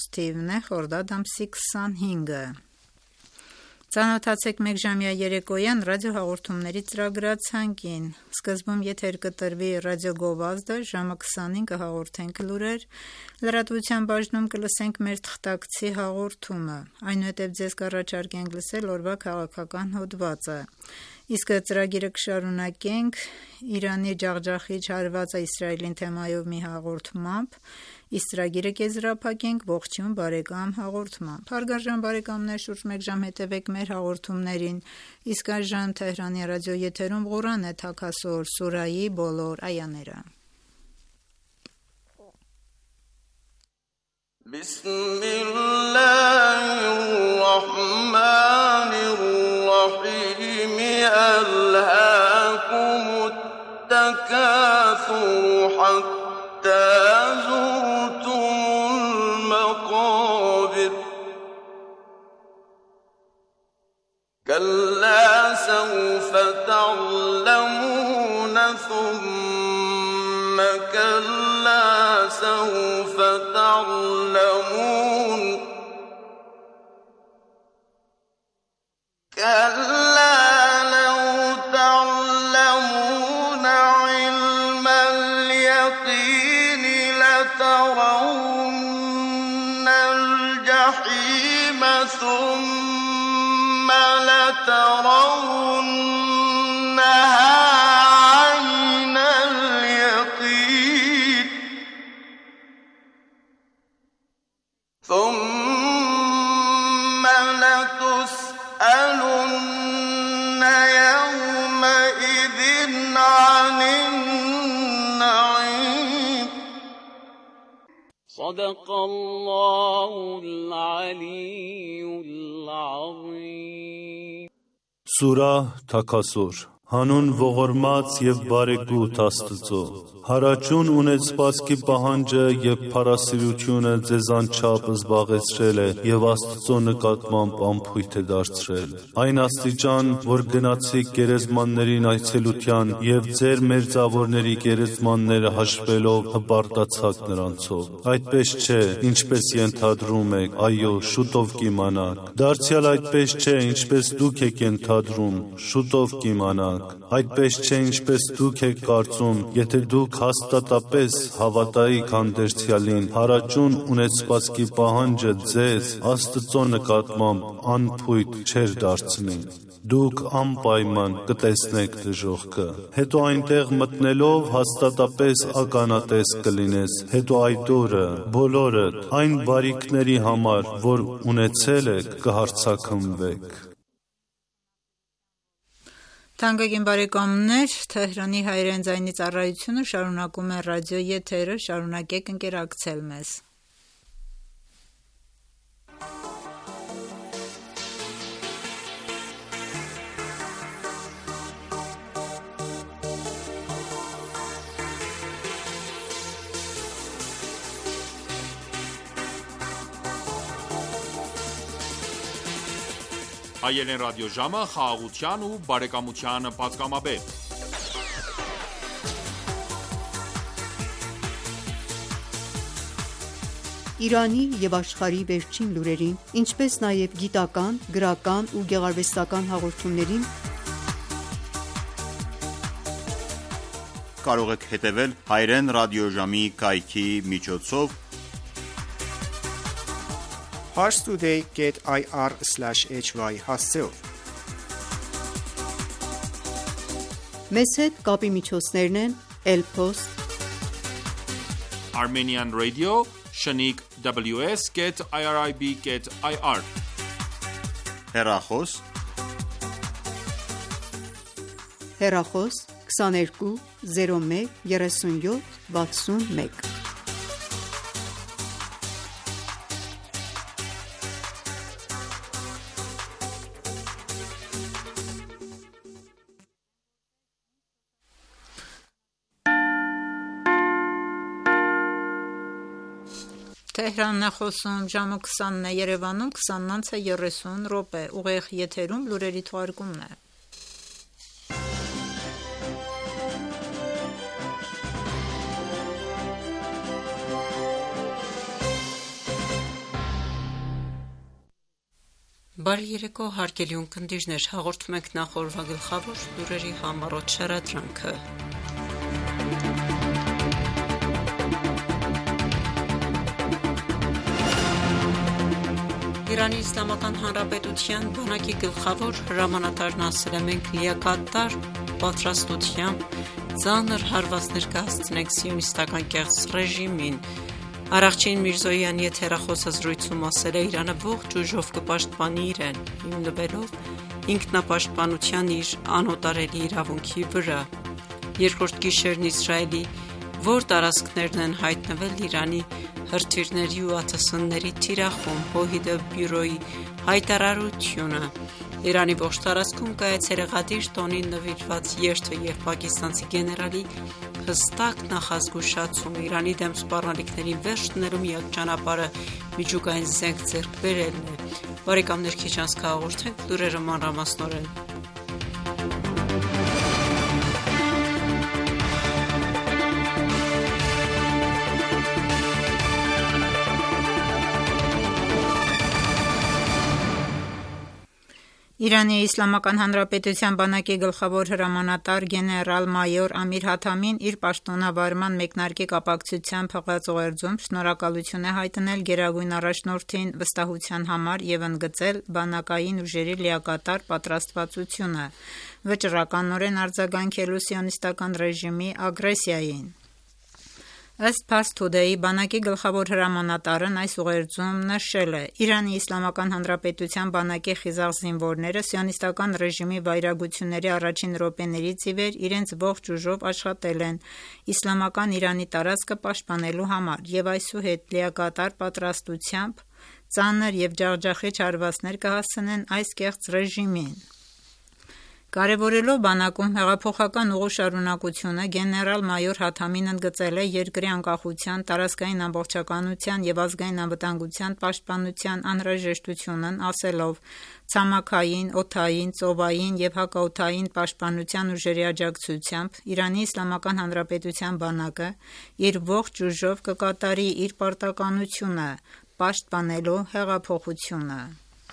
թիվն է խորդադ ամսի 25-ը։ Ծանոթացեք մեկժամյա երեկոյան ռադիոհաղորդումների ծրագրացանկին։ Սկզբում եթեր կտրվի ռադիոգովազդը, ժամը 20-ին կհաղորդենք լուրեր, լրատվության բաժնում կլսենք մեր թղթակցի հաղորդումը, այնուհետև ձեզ կառաջարկենք լսել օրվա քաղաքական հոդվածը։ Իսկ ծրագիրը կշարունակենք Իրանի ջախջախիչ հարվածը Իսրայելին թեմայով մի հաղորդմամբ, իսկ ծրագիրը կեզրափակենք ողջույն բարեկամ հաղորդմամբ։ Հարգարժան բարեկամներ, շուրջ մեկ ժամ հետևեք մեր հաղորդումներին, իսկ այժմ Թեհրանի ռադիոեթերում Ղուրան է թաքասոր սուրայի բոլոր այաները։ ألهاكم التكاثر حتى زرتم المقابر كلا سوف تعلمون ثم كلا سوف تعلمون كلا لترون الجحيم ثم لترونها عين اليقين ثم لتسألن يومئذ عن النعيم صدق الله العلي العظيم Սուրահ Թաքասուր Հանուն ողորմած և բարեգութ Աստծո Հարաճուն ունեցվածքի պահանջը և փառասիրությունը ձեզանչափ զբաղեցրել է և Աստծո նկատմամբ անփույթ է դարձրել Այն աստիճան, որ գնացիք գերեզմաններին այցելության և ձեր մերձավորների գերեզմանները հաշվելով հպարտացաք նրանցով Այդպես չէ, ինչպես ենթադրում եք, այո, շուտով կիմանաք Դարձյալ այդպես չէ, ինչպես դուք եք ենթադրում, շուտով կիմանաք Այդպես չէ, ինչպես դուք եք կարծում, եթե դուք հաստատապես հավատայիք հանդերձյալին, հարաճուն ունեցվածքի պահանջը ձեզ Աստծո նկատմամբ անփույթ չէր դարձնի Դուք անպայման կտեսնեք դժոխքը Հետո այնտեղ մտնելով հաստատապես ականատես կլինես Հետո այդ օրը բոլորդ այն բարիքների համար, որ ունեցել եք, կհարձակվեք Թանկագին բարեկամներ, Թեհրանի հայերեն ձայնի ծառայությունը շարունակում է ռադիոեթերը, շարունակեք ընկերակցել մեզ։ Հայերեն ռադիոժամը խաղաղության ու բարեկամության պատգամաբեր։ Իրանի և աշխարհի վերջին լուրերին, ինչպես նաև գիտական, գրական ու գեղարվեստական հաղորդումներին կարող եք հետևել հայերեն ռադիոժամի կայքի միջոցով parstoday.ir/hy հասցեով Մեզ հետ կապի միջոցներն են Elpost Armenian Radio Shaniq WS.irib.ir Հեռախոս 22 01 37 61 Թեհրանն է խոսում ժամը 20-ն է, Երևանում 20:30 րոպե, ուղիղ եթերում լուրերի թողարկումն է։ Բարի երեկո հարգելի ունկնդիրներ, հաղորդում ենք նախորդ գլխավոր լուրերի համառոտ շարադրանքը։ Իրանի Իսլամական Հանրապետության բանակի գլխավոր հրամանատարն ասել է մենք լիակատար պատրաստությամբ ծանր հարվածներ կհասցնենք սիոնիստական կեղծ ռեժիմին։ Արաղչին Միրզոյանի եթերախոսազրույցում ասել է Իրանը ողջ ուժով կպաշտպանի իրեն, հիմնվելով ինքնապաշտպանության իր անօտարելի իրավունքի վրա։ Երկրորդ գիշերն Իսրայելի որ տարածքներն են հայտնվել Իրանի հրթիռների ու ԱԹՍ-ների թիրախում, ՀՕՀԻԴ բյուրոյի հայտարարությունը։ Իրանի ողջ տարածքում կայացել է Ղադիր տոնին նվիրված երթը եւ պակիստանցի գեներալի հստակ նախազգուշացում Իրանի դեմ սպառնալիքների վերջ դնելու միակ ճանապարհը միջուկային զենք ձեռք բերելն է։ Բարեկամներ, քիչ անց կհաղորդենք լուրերը մանրամասնորեն։ Իրանի Իսլամական Հանրապետության բանակի գլխավոր հրամանատար գեներալ-մայոր Ամիր Հաթամին իր պաշտոնավարման մեկնարկի կապակցությամբ հղած ուղերձում շնորհակալություն է հայտնել Գերագույն առաջնորդին վստահության համար եւ ընդգծել բանակային ուժերի լիակատար պատրաստվածությունը վճռականորեն արձագանքելու սիոնիստական ռեժիմի ագրեսիային։ Ըստ Փարս Թուդեյի բանակի գլխավոր հրամանատարն այս ուղերձում նշել է. Իրանի Իսլամական Հանրապետության բանակի խիզախ զինվորները սիոնիստական ռեժիմի վայրագությունների առաջին րոպեներից ի վեր իրենց ողջ ուժով աշխատել են իսլամական Իրանի տարածքը պաշտպանելու համար եւ այսուհետ լիակատար պատրաստությամբ ծանր եւ ջախջախիչ հարվածներ կհասցնեն այս կեղծ ռեժիմին։ Կարևորելով բանակում հեղափոխական ուղու շարունակությունը գեներալ-մայոր Հաթամին ընդգծել է երկրի անկախության, տարածքային ամբողջականության եւ ազգային անվտանգության պաշտպանության անհրաժեշտությունն, ասելով. ցամաքային, օդային, ծովային եւ հակաօդային պաշտպանության ուժերի աջակցությամբ Իրանի Իսլամական Հանրապետության բանակը իր ողջ ուժով կկատարի իր պարտականությունը պաշտպանելու հեղափոխությունը։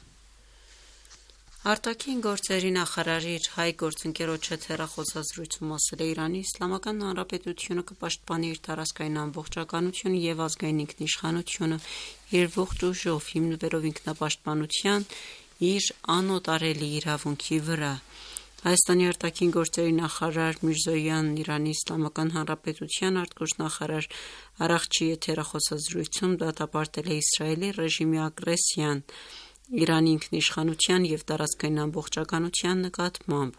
Արտաքին գործերի նախարարի իր հայ գործընկերոջ հետ հեռախոսազրույցում ասել է Իրանի Իսլամական Հանրապետությունը կպաշտպանի իր տարածքային ամբողջականությունը եւ ազգային ինքնիշխանությունը իր ողջ ուժով հիմնվելով ինքնապաշտպանության իր անօտարելի իրավունքի վրա։ Հայաստանի արտաքին գործերի նախարար Միրզոյանն Իրանի Իսլամական Հանրապետության արտգործնախարար Արաղչի եթերախոսազրույցում դատապարտել է Իսրայելի ռեժիմի ագրեսիան Իրանի ինքնիշխանության եւ տարածքային ամբողջականության նկատմամբ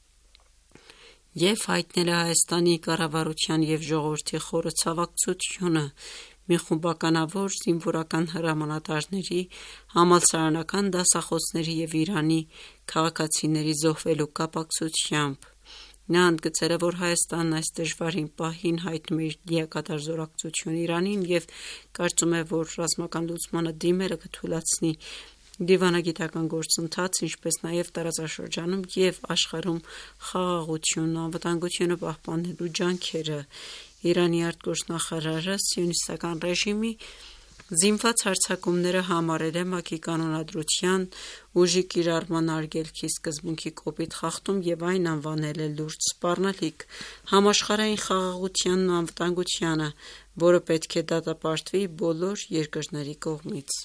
եւ հայտնել է Հայաստանի կառավարության եւ ժողովրդի խորը ցավակցությունը մի խմբականավոր զինվորական հրամանատարների, համալսարանական դասախոսների եւ Իրանի քաղաքացիների զոհվելու կապակցությամբ։ Նա ընդգծել է, որ Հայաստանն այս դժվարին պահին հայտնում է իր լիակատար զորակցությունը Իրանին եւ կարծում է, որ ռազմական լուծմանը դիմելը կթույլատնի դիվանագիտական գործընթաց, ինչպես նաև տարածաշրջանում եւ աշխարհում խաղաղությունն ու անվտանգությունը պահպանելու ջանքերը։ Իրանի արտգործնախարարը սիոնիստական ռեժիմի զինված հարձակումները համարել է ՄԱԿ-ի կանոնադրության ուժի կիրառման արգելքի սկզբունքի կոպիտ խախտում եւ այն անվանել է լուրջ սպառնալիք համաշխարհային խաղաղությանն ու անվտանգությանը, որը պետք է դատապարտվի բոլոր երկրների կողմից։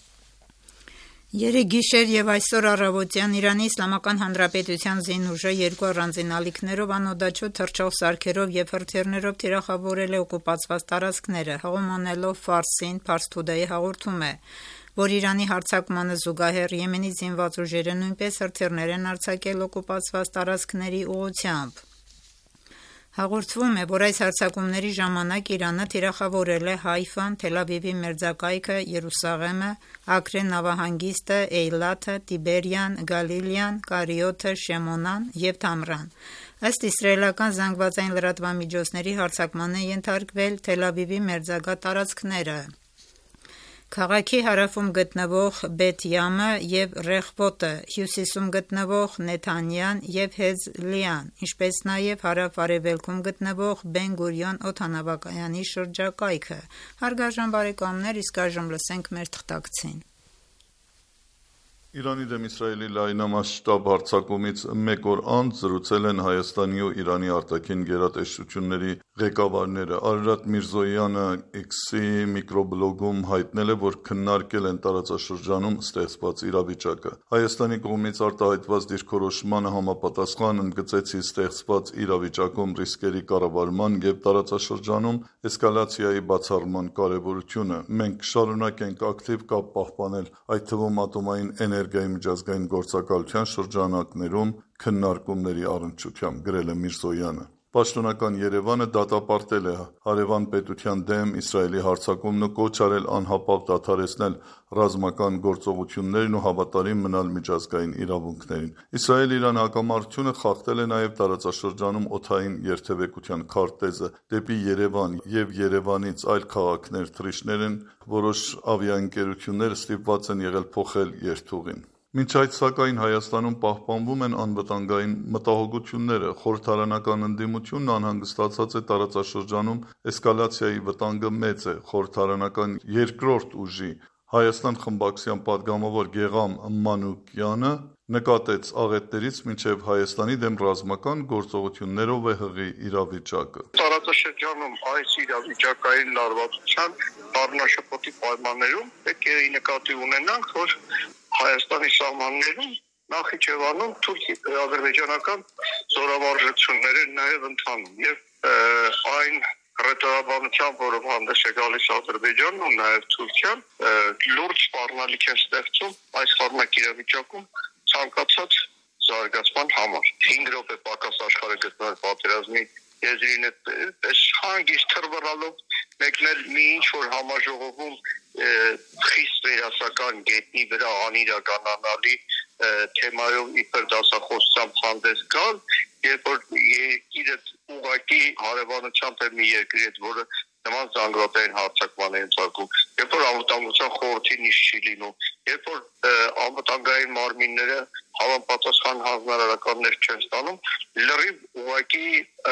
Երեկ գիշեր եւ այսօր առավոտյան Իրանի Իսլամական Հանրապետության զինուժը երկու առանձին ալիքներով անօդաչու թռչող սարքերով եւ հրթիռներով թիրախավորել է օկուպացված տարածքները, հողոմանելով Ֆարսին Փարս Թուդեյի հաղորդում է, որ Իրանի հարձակմանը զուգահեռ Եմենի զինված ուժերը նույնպես հրթիռներ են արձակել օկուպացված տարածքների ուղղությամբ։ Հաղորդվում է, որ այս հարձակումների ժամանակ Իրանը թիրախավորել է Հայֆան, Թել Ավիվի մերձակայքը, Երուսաղեմը, Աքրե նավահանգիստը, Էյլաթը, Տիբերիան, Գալիլիան, Կարիոթը, Շեմոնան եւ Թամրան։ Ըստ իսրայելական զանգվածային լրատվամիջոցների հարձակման են ենթարկվել Թել Ավիվի մերձակա տարածքները։ Քաղաքի հարավում գտնվող Բեթ Յամը եւ Ռեխվոտը, հյուսիսում գտնվող Նեթանյան եւ Հեզլիան, ինչպես նաեւ հարավ-արևելքում գտնվող Բեն Գուրիոն օդանավակայանի շրջակայքը։ Հարգարժան բարեկամներ, իսկ այժմ լսենք մեր թղթակցին։ Իրանի դեմ Իսրայելի լայնամասշտաբ հարձակումից մեկ օր անց զրուցել են Հայաստանի ու Իրանի արտաքին գերատեսչությունների ղեկավարները։ Արարատ Միրզոյանը X-ի միկրոբլոգում հայտնել է, որ քննարկել են տարածաշրջանում ստեղծված իրավիճակը։ Հայաստանի կողմից արտահայտված դիրքորոշմանը համապատասխան ընդգծեցի ստեղծված իրավիճակում ռիսկերի կառավարման և տարածաշրջանում էսկալացիայի բացառման կարևորությունը։ Մենք կշարունակենք ակտիվ կապ պահպանել, այդ թվում ատոմային էներգիայի միջազգային գործակալության շրջանակներում քննարկումների առնչությամբ, գրել է Միրզոյանը։ Պաշտոնական Երևանը դատապարտել է հարևան պետության դեմ Իսրայելի հարձակումն ու կոչ արել անհապաղ դադարեցնել ռազմական գործողություններն ու հավատարիմ մնալ միջազգային իրավունքներին։ Իսրայել-Իրան հակամարտությունը խախտել է նաև տարածաշրջանում օդային երթևեկության քարտեզը դեպի Երևան և Երևանից այլ քաղաքներ թռիչքներ են, որոշ ավիաընկերություններ ստիպված են եղել փոխել երթուղին։ Մինչ այդ, սակայն, Հայաստանում պահպանվում են անվտանգային մտահոգությունները։ Խորհրդարանական ընդդիմությունն անհանգստացած է տարածաշրջանում էսկալացիայի վտանգը մեծ է։ Խորհրդարանական երկրորդ ուժի Հայաստան խմբակցության падգամավոր Գեղամ Մանուկյանը նկատեց աղետներից մինչև Հայաստանի դեմ ռազմական գործողություններով է հղի իրավիճակը։ Տարածաշրջանում այս իրավիճակային լարվածության առնաշփոթի պայմաններում պետք է նկատի ունենանք, որ Հայաստանի սահմաններում Նախիջևանում թուրք-ադրբեջանական զորավարժություններ են նաև ընթանում եւ այն ռետորաբանությամբ, որով հանդես է գալիս Ադրբեջանն ու նաև Թուրքիան, լուրջ սպառնալիք են ստեղծում այս խառնակ իրավիճակում ցանկացած զարգացման համար։ 5 րոպե պակաս աշխարհը գտնվել պատերազմի եզրին էս հանգիստ թռվռալով մեկնել մի ինչ-որ համաժողովում խիստ վերասական գետնի վրա անիրականանալի թեմայով իբր դասախոսությամբ հանդես գալ, երբ որ երկիրը ուղղակի հարևանությամբ է մի երկրի հետ, որը նման զանգվածային հարձակման է ընթարկում, երբ որ անվտանգության խորհրդի նիշ չի լինում, երբ որ անվտանգային մարմինները համապատասխան հանձնարարականներ չեն ստանում, լրիվ ուղղակի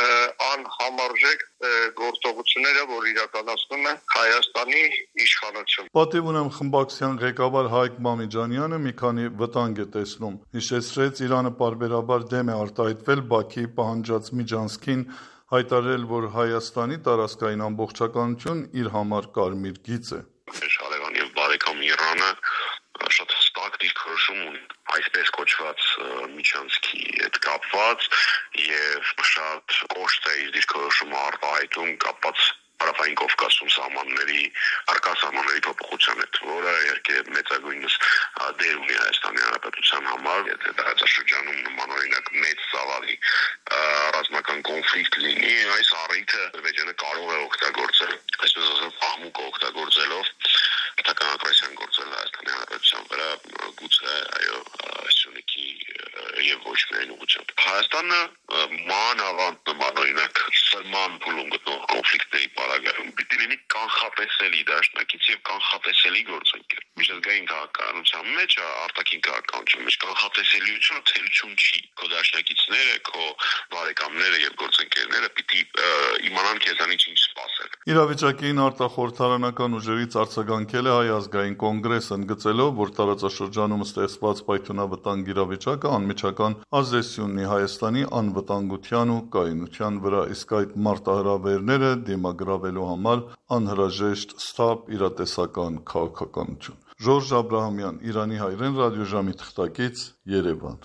անհամարժեք գործողությունները, որ իրականացնում է Հայաստանի իշխանությունը։ Պատիվ ունեմ խմբակցության ղեկավար Հայկ Մամիջանյանը մի քանի վտանգ է տեսնում։ Հիշեցրեց, Իրանը պարբերաբար դեմ է արտահայտվել Բաքիի պահանջած միջանցքին, հայտարարել, որ Հայաստանի տարածքային ամբողջականություն իր համար կարմիր գիծ է։ Հարևան եւ բարեկամ Իրանը շատ հստակ դիրքորոշում ունի այսպես կոչված միջանցքի հետ կապված եւ շատ կոշտ է իր դիրքորոշումը արտահայտում կապված Հարավային Կովկասում արկասահմանների փոփոխության հետ, որը իհարկե մեծագույնս դեր ունի Հայաստանի Հանրապետության համար, եթե տարածաշրջանում նմանօրինակ մեծ ծավալի ռազմական կոնֆլիկտ լինի, այս առիթը Ադրբեջանը կարող է օգտագործել, այսպես ասած, աղմուկը օգտագործելով հերթական ագրեսիան գործել Հայաստանի Հանրապետության վրա, գուցե այո, Սյունիքի եւ ոչ միայն ուղղությամբ։ Հայաստանը մանավանդ նմանօրինակ սրման փուլում գտնող կոնֆլիկտների պարագայում պիտի լինի կանխատեսելի դաշնակից եւ կանխատեսելի գործընկեր։ Միջազգային քաղաքականության մեջ, արտաքին քաղաքականության մեջ կանխատեսելիությունը թերություն չի։ Քո դաշնակիցները, քո բարեկամները եւ գործընկերները պիտի իմանան քեզանից ինչ սպասել։ Իրավիճակին արտախորհրդարանական ուժերից արձագանքել է Հայ ազգային կոնգրեսը, ընդգծելով, որ տարածաշրջանում ստեղծված պայթունավտանգ իրավիճակը անմիջական ազդեցություն ունի Հայաստանի անվտանգության ու կայունության վրա, իսկ այդ մարտահրավերները դիմագրավելու համար անհրաժեշտ սթափ իրատեսական քաղաքականություն։ Ժորժ Աբրահամյան, Իրանի հայրեն ռադիոժամի թղթակից, Երևան։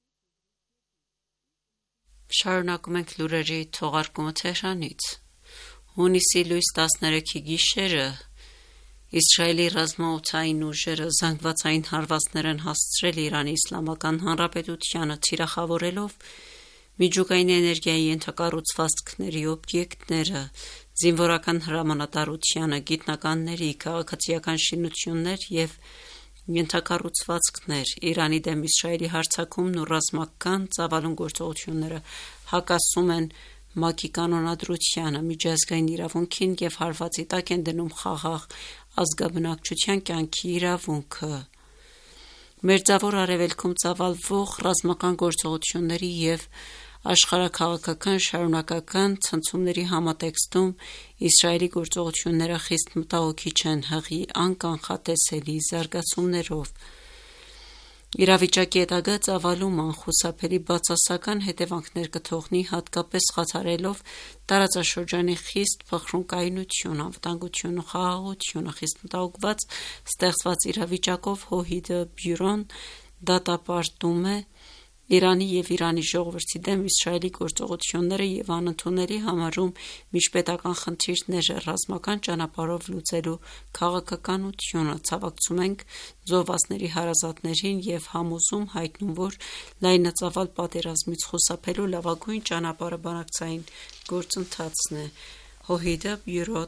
Շարունակում ենք լուրերի թողարկումը Թեհրանից։ Հունիսի լույս 13-ի գիշերը Իսրայելի ռազմաօդային ուժերը զանգվածային հարվածներ են հասցրել Իրանի Իսլամական Հանրապետությանը, թիրախավորելով միջուկային էներգիայի ենթակառուցվածքների օբյեկտները, զինվորական հրամանատարությանը, գիտնականների, քաղաքացիական շինություններ և ենթակառուցվածքներ։ Իրանի դեմ Իսրայելի հարձակումն ու ռազմական ծավալուն գործողությունները հակասում են ՄԱԿ-ի կանոնադրությանը, միջազգային իրավունքին և հարվածի տակ են դնում խաղաղ ազգաբնակչության կյանքի իրավունքը։ Մերձավոր Արևելքում ծավալվող ռազմական գործողությունների և աշխարհաքաղաքական շարունակական ցնցումների համատեքստում Իսրայելի գործողությունները խիստ մտահոգիչ են հղի անկանխատեսելի զարգացումներով։ Իրավիճակի հետագա ծավալումը անխուսափելի բացասական հետևանքներ կթողնի, հատկապես խաթարելով տարածաշրջանի խիստ փխրունկայնություն, անվտանգություն ու խաղաղությունը։ Խիստ մտահոգված ստեղծված իրավիճակով ՀՅԴ բյուրոն դատապարտում է Իրանի և Իրանի ժողովրդի դեմ Իսրայելի գործողությունները և անընդունելի համարում միջպետական խնդիրները ռազմական ճանապարհով լուծելու քաղաքականությունը։ Ցավակցում ենք զոհվածների հարազատներին և համոզում հայտնում, որ լայնածավալ պատերազմից խուսափելու լավագույն ճանապարհը բանակցային գործընթացն է։ ՀՅԴ բյուրո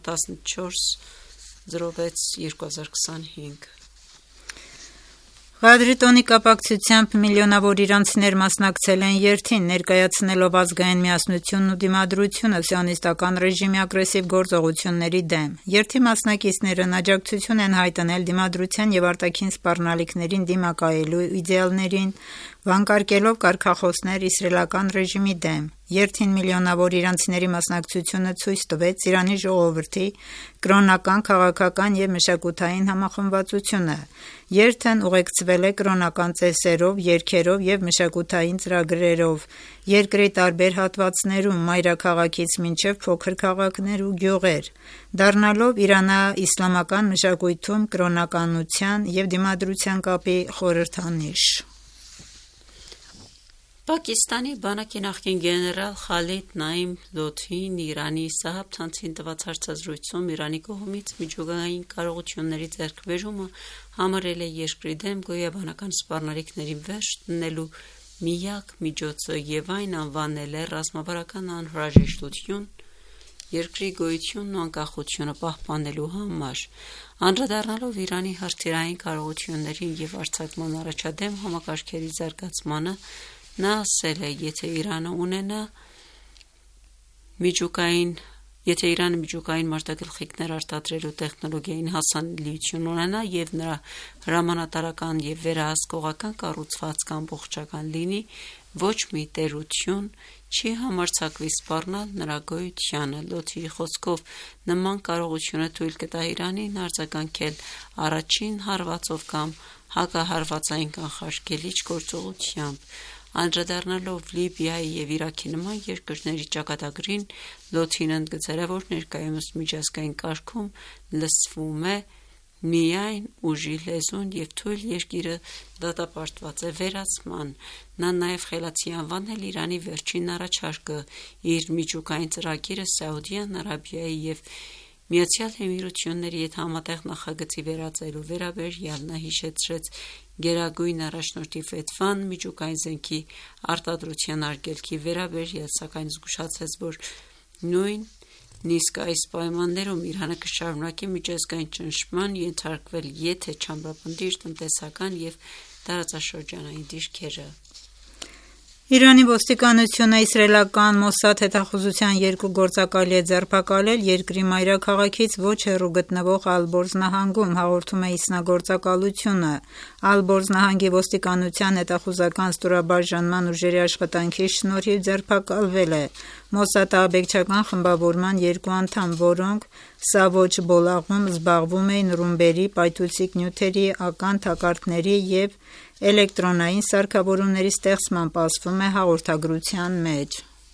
1406/2025 Ղադրի տոնի կապակցությամբ միլիոնավոր իրանցիներ մասնակցել են երթին, ներկայացնելով ազգային միասնությունն ու դիմադրությունը սիոնիստական ռեժիմի ագրեսիվ գործողությունների դեմ։ Երթի մասնակիցներն աջակցություն են հայտնել դիմադրության և արտաքին սպառնալիքներին դիմակայելու իդեալներին, վանկարկելով կարգախոսներ իսրայելական ռեժիմի դեմ։ Երթին միլիոնավոր իրանցիների մասնակցությունը ցույց տվեց Իրանի ժողովրդի կրոնական, քաղաքական և մշակութային համախմբվածությունը։ Երթն ուղեկցվել է կրոնական ծեսերով, երգերով և մշակութային ծրագրերով երկրի տարբեր հատվածներում, մայրաքաղաքից մինչև փոքր քաղաքներ ու գյուղեր, դառնալով իրանա-իսլամական մշակույթում կրոնականության և դիմադրության կապի խորհրդանիշ։ Պակիստանի բանակի նախկին գեներալ Խալիդ Նաիմ Լոթին Իրանի Սահաբ թանցին տված հարցազրույցում Իրանի կողմից միջուկային կարողությունների ձեռքբերումը համարել է երկրի դեմ գոյաբանական սպառնալիքներին վերջ դնելու միակ միջոցը և այն անվանել է ռազմավարական անհրաժեշտություն երկրի գոյությունն ու անկախությունը պահպանելու համար։ Անդրադառնալով Իրանի հրթիռային կարողություններին և արձակման առաջադեմ համակարգերի զարգացմանը, նա ասել է, եթե Իրանը միջուկային մարտագլխիկներ արտադրելու տեխնոլոգիային հասանելիություն ունենա և նրա հրամանատարական և վերահսկողական կառուցվածքը ամբողջական լինի, ոչ մի տերություն չի համարձակվի սպառնալ նրա գոյությանը։ Լոթիի խոսքով նման կարողությունը թույլ կտա Իրանին արձագանքել առաջին հարվածով կամ հակահարվածային կանխարգելիչ գործողությամբ։ Անդրադառնալով Լիբիայի և Իրաքի նման երկրների ճակատագրին, Լոթին ընդգծել է, որ ներկայումս միջազգային կարգում լսվում է միայն ուժի լեզուն և թույլ երկիրը դատապարտված է վերացման։ Նա նաև խելացի անվանել Իրանի վերջին առաջարկը՝ իր միջուկային ծրագիրը Սաուդյան Արաբիայի և Միացյալ Էմիրությունների հետ համատեղ նախագծի վերածելու վերաբերյալ։ Նա հիշեցրեց Գերագույն առաջնորդի Ֆեթվան միջուկային զենքի արտադրության արգելքի վերաբերյալ, սակայն զգուշացրեց, որ նույնիսկ այս պայմաններում Իրանը կշարունակի միջազգային ճնշման ենթարկվել, եթե չամրապնդի իր տնտեսական և տարածաշրջանային դիրքերը։ Իրանի ոստիկանությունը իսրայելական Մոսադ հետախուզության 2 գործակալի է ձերբակալել երկրի մայրաքաղաքից ոչ հեռու գտնվող Ալբորզ նահանգում, հաղորդում է ISNA գործակալությունը։ Ալբորզ նահանգի ոստիկանության հետախուզական ստորաբաժանման ուժերի աշխատանքի շնորհիվ ձերբակալվել է Մոսադ ահաբեկչական խմբավորման 2 անդամ, որոնք Սավոջ Բոլաղում զբաղվում էին ռումբերի, պայթուցիկ նյութերի, ական թակարդների և էլեկտրոնային սարքավորումների ստեղծմամբ, ասվում է հաղորդագրության մեջ։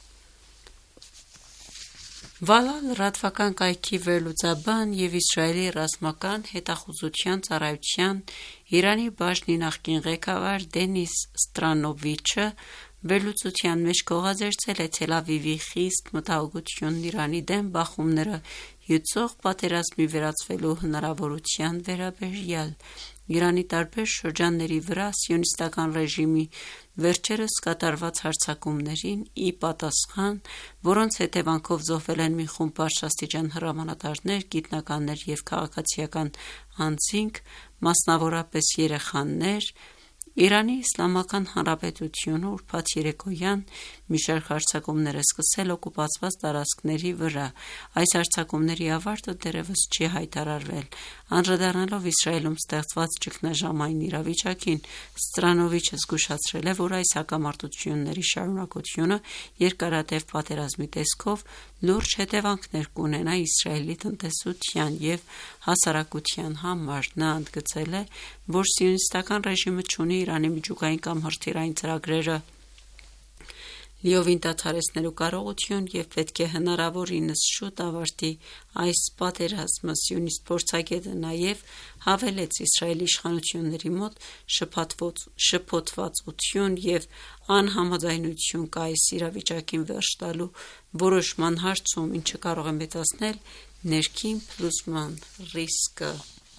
Վալալ լրատվական կայքի վերլուծաբան և Իսրայելի ռազմական հետախուզության ծառայության Իրանի բաժնի նախկին ղեկավար Դենիս Ստրանովիչը վերլուծության մեջ գողազերծել է Թել Ավիվի խիստ մտահոգությունն Իրանի դեմ բախումները հյուծող պատերազմի վերածվելու հնարավորության վերաբերյալ։ Իրանի տարբեր շրջանների վրա սիոնիստական ռեժիմի վերջերս կատարված հարձակումներին ի պատասխան, որոնց հետևանքով զոհվել են մի խումբ բարձրաստիճան հրամանատարներ, գիտնականներ և քաղաքացիական անձինք, մասնավորապես երեխաներ, Իրանի Իսլամական Հանրապետությունը ուրբաթ երեկոյան մի շարք հարձակումներ է սկսել օկուպացված տարածքների վրա։ Այս հարձակումների ավարտը դեռևս չի հայտարարվել։ Անդրադառնալով Իսրայելում ստեղծված ճգնաժամային իրավիճակին, Ստրանովիչը զգուշացրել է, որ այս հակամարտությունների շարունակությունը երկարատև պատերազմի տեսքով լուրջ հետևանքներ կունենա Իսրայելի տնտեսության և հասարակության համար։ Նա ընդգծել է, որ սիոնիստական ռեժիմը չունի Իրանի միջուկային կամ հրթիռային ծրագրերը լիովին դադարեցնելու կարողություն և պետք է հնարավորինս շուտ ավարտի այս պատերազմը։ Սիոնիստ փորձագետը նաև հավելեց Իսրայելի իշխանությունների մոտ շփոթվածություն և անհամաձայնություն կա այս իրավիճակին վերջ տալու որոշման հարցում, ինչը կարող է մեծացնել ներքին փլուզման ռիսկը։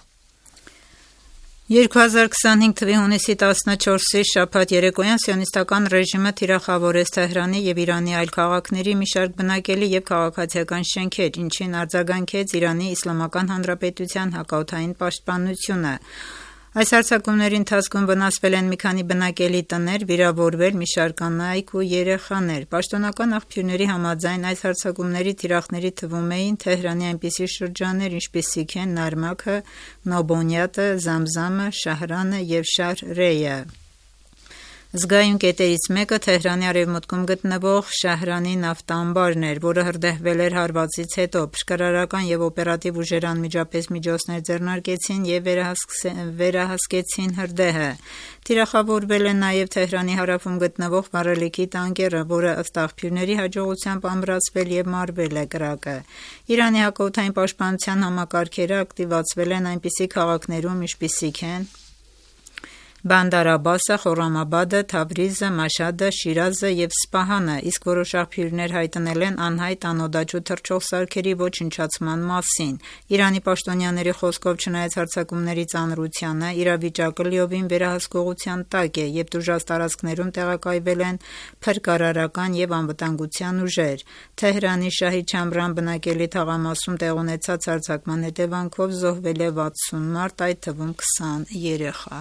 2025 թվականի հունիսի 14-ի շաբաթ երեկոյան սիոնիստական ռեժիմը թիրախավորեց Թեհրանի և Իրանի այլ քաղաքների մի շարք բնակելի և քաղաքացիական շենքեր, ինչին արձագանքեց Իրանի Իսլամական Հանրապետության հակաօդային պաշտպանությունը։ Այս հարձակումների ընթացքում վնասվել են մի քանի բնակելի տներ, վիրավորվել մի շարք կանայք ու երեխաներ։ Պաշտոնական աղբյուրների համաձայն այս հարձակումների թիրախների թվում էին Թեհրանի այնպիսի շրջաններ, ինչպիսիք են Նարմաքը, Նոբոնյատը, Զամզամը, Շահրանը և Շահր Ռեյը։ Զգայուն կետերից մեկը Թեհրանի արևմուտքում գտնվող Շահրանի նավթամբարն էր, որը հրդեհվել էր հարվածից հետո։ Փրկարարական և օպերատիվ ուժերը անմիջապես միջոցներ ձեռնարկեցին և վերահսկեցին հրդեհը։ Թիրախավորվել է նաև Թեհրանի հարավում գտնվող վառելիքի տանկերը, որը ըստ աղբյուրների հաջողությամբ ամրացվել և մարվել է կրակը։ Իրանի հակաօդային պաշտպանության համակարգերը ակտիվացվել են այնպիսի քաղաքներում, ինչպիսիք են Բանդար Աբասը, Խորրամաբադը, Թավրիզը, Մաշհադը, Շիրազը և Սպահանը, իսկ որոշ աղբյուրներ հայտնել են անհայտ անօդաչու թռչող սարքերի ոչնչացման մասին։ Իրանի պաշտոնյաների խոսքով, չնայած հարձակումների ծանրությանը, իրավիճակը լիովին վերահսկողության տակ է և տուժած տարածքներում տեղակայվել են փրկարարական և անվտանգության ուժեր։ Թեհրանի Շահիդ Շամրան բնակելի թաղամասում տեղ ունեցած հարձակման հետևանքով զոհվել է 60 մարդ, այդ թվում 20 երեխա։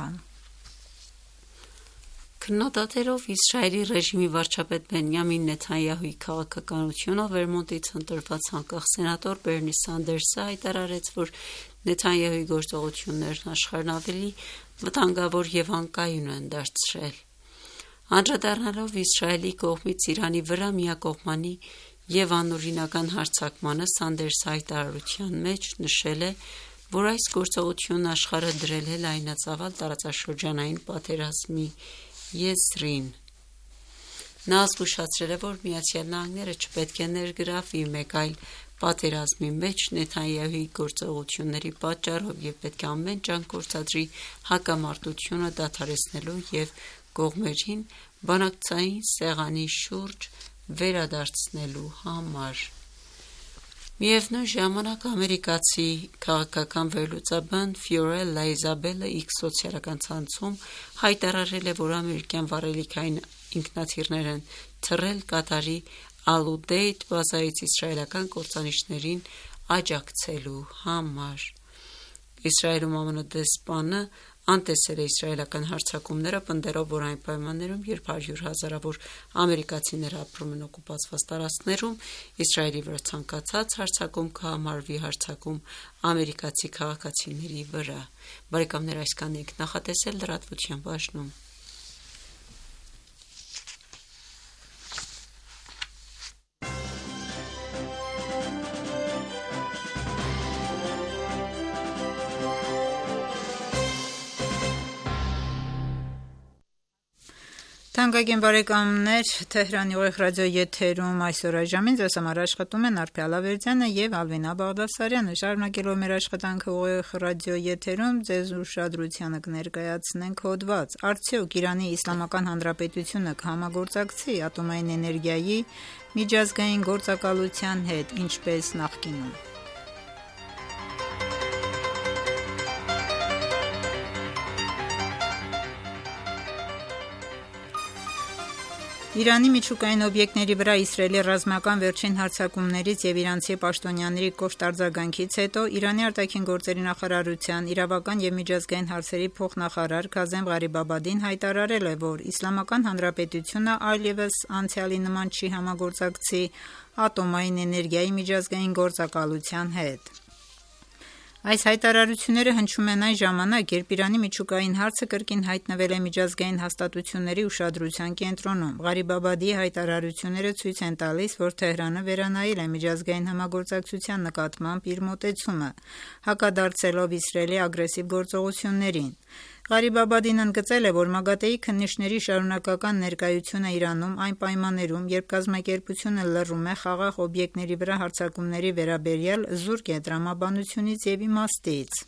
Քննադատելով Իսրայելի ռեժիմի վարչապետ Բենյամին Նեթանյահուի քաղաքականությունը, Վերմոնտից ընտրված անկախ սենատոր Բերնի Սանդերսը հայտարարեց, որ Նեթանյահուի գործողություններն աշխարհն ավելի վտանգավոր և անկայուն են դարձրել։ Անդրադառնալով Իսրայելի կողմից Իրանի վրա միակողմանի և անօրինական հարձակմանը, Սանդերսը հայտարարության մեջ նշել է, որ այս գործողությունն աշխարհը դրել է լայնածավալ տարածաշրջանային պատերազմի եզրին։ Նա զգուշացրել է, որ ԱՄՆ-ը չպետք է ներգրավվի մեկ այլ պատերազմի մեջ Նեթանյահուի գործողությունների պատճառով և պետք է ամեն ջանք գործադրի հակամարտությունը դադարեցնելու և կողմերին բանակցային սեղանի շուրջ վերադարձնելու համար։ Միևնույն ժամանակ ամերիկացի քաղաքական վերլուծաբան Ֆիորելլա Իզաբելը X սոցիալական ցանցում հայտարարել է, որ ամերիկյան վառելիքային ինքնաթիռներ են թռել Կատարի Ալ-Ուդեյդ բազայից իսրայելական կործանիչներին աջակցելու համար։ Իսրայելում ԱՄՆ դեսպանը անտեսել է իսրայելական հարձակումները, պնդելով, որ այն պայմաններում, երբ 100,000-ավոր ամերիկացիներ ապրում են օկուպացված տարածքներում, Իսրայելի վրա ցանկացած հարձակում կհամարվի հարձակում ամերիկացի քաղաքացիների վրա։ Բարեկամներ, այսքան ենք նախատեսել լրատվության բաժնում։ Թանկագին բարեկամներ, Թեհրանի ուղիղ ռադիո եթերում այսօր այժմին ձեզ համար աշխատում են Արփիա Լավերդյանը և Ալվինա Բաղդասարյանը։ Շարունակելով մեր աշխատանքը ուղիղ ռադիո եթերում, ձեզ ուշադրությանը կներկայացնենք հոդված. Արդյոք Իրանի Իսլամական Հանրապետությունը կհամագործակցի ատոմային էներգիայի միջազգային գործակալության հետ, ինչպես նախկինում։ Իրանի միջուկային օբյեկտների վրա Իսրայելի ռազմական վերջին հարձակումներից և իրանցի պաշտոնյաների կոշտ արձագանքից հետո Իրանի արտաքին գործերի նախարարության իրավական և միջազգային հարցերի փոխնախարար Քազեմ Ղարիբաբադին հայտարարել է, որ Իսլամական Հանրապետությունը այլևս անցյալի նման չի համագործակցի ատոմային էներգիայի միջազգային գործակալության հետ։ Այս հայտարարությունները հնչում են այն ժամանակ, երբ Իրանի միջուկային հարցը կրկին հայտնվել է միջազգային հաստատությունների ուշադրության կենտրոնում։ Ղարիբ-Աբադիի հայտարարությունները ցույց են տալիս, որ Թեհրանը վերանայել է միջազգային համագործակցության նկատմամբ իր մոտեցումը, հակադարձելով Իսրայելի ագրեսիվ գործողություններին։ Ղարիբ-Աբադին ընդգծել է, որ ՄԱԳԱՏԷ-ի քննիչների շարունակական ներկայությունը Իրանում այն պայմաններում, երբ կազմակերպությունը լռում է խաղաղ օբյեկտների վրա հարձակումների վերաբերյալ, զուրկ է տրամաբանությունից և իմաստից։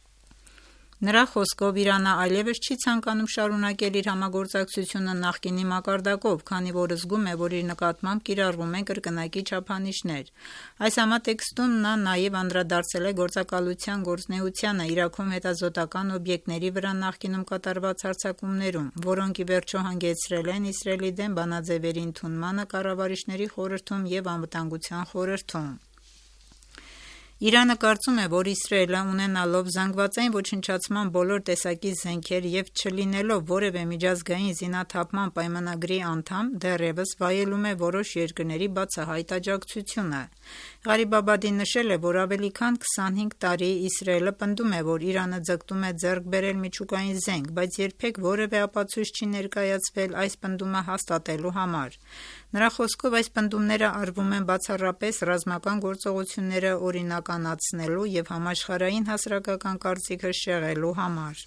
Նրա խոսքով Իրանը այլևս չի ցանկանում շարունակել իր համագործակցությունը նախկինի մակարդակով, քանի որ զգում է, որ իր նկատմամբ կիրառվում են կրկնակի չափանիշներ։ Այս համատեքստում նա նաև անդրադարձել է գործակալության գործունեությանը Իրաքում հետազոտական օբյեկտների վրա նախկինում կատարված հարձակումներում, որոնք ի վերջո հանգեցրել են Իսրայելի դեմ բանաձևերի ընդունմանը Կառավարիչների խորհրդում և Անվտանգության խորհրդում։ Իրանը կարծում է, որ Իսրայելը, ունենալով զանգվածային ոչնչացման բոլոր տեսակի զենքեր և չլինելով որևէ միջազգային զինաթափման պայմանագրի անդամ, դեռևս վայելում է որոշ երկրների բացահայտ աջակցությունը։ Ղարիբ-Աբադին նշել է, որ ավելի քան 25 տարի Իսրայելը պնդում է, որ Իրանը ձգտում է ձեռք բերել միջուկային զենք, բայց երբեք որևէ ապացույց չի ներկայացվել այս պնդումը հաստատելու համար։ Նրա խոսքով այս պնդումները արվում են բացառապես ռազմական գործողությունները օրինականացնելու և համաշխարհային հասարակական կարծիքը շեղելու համար։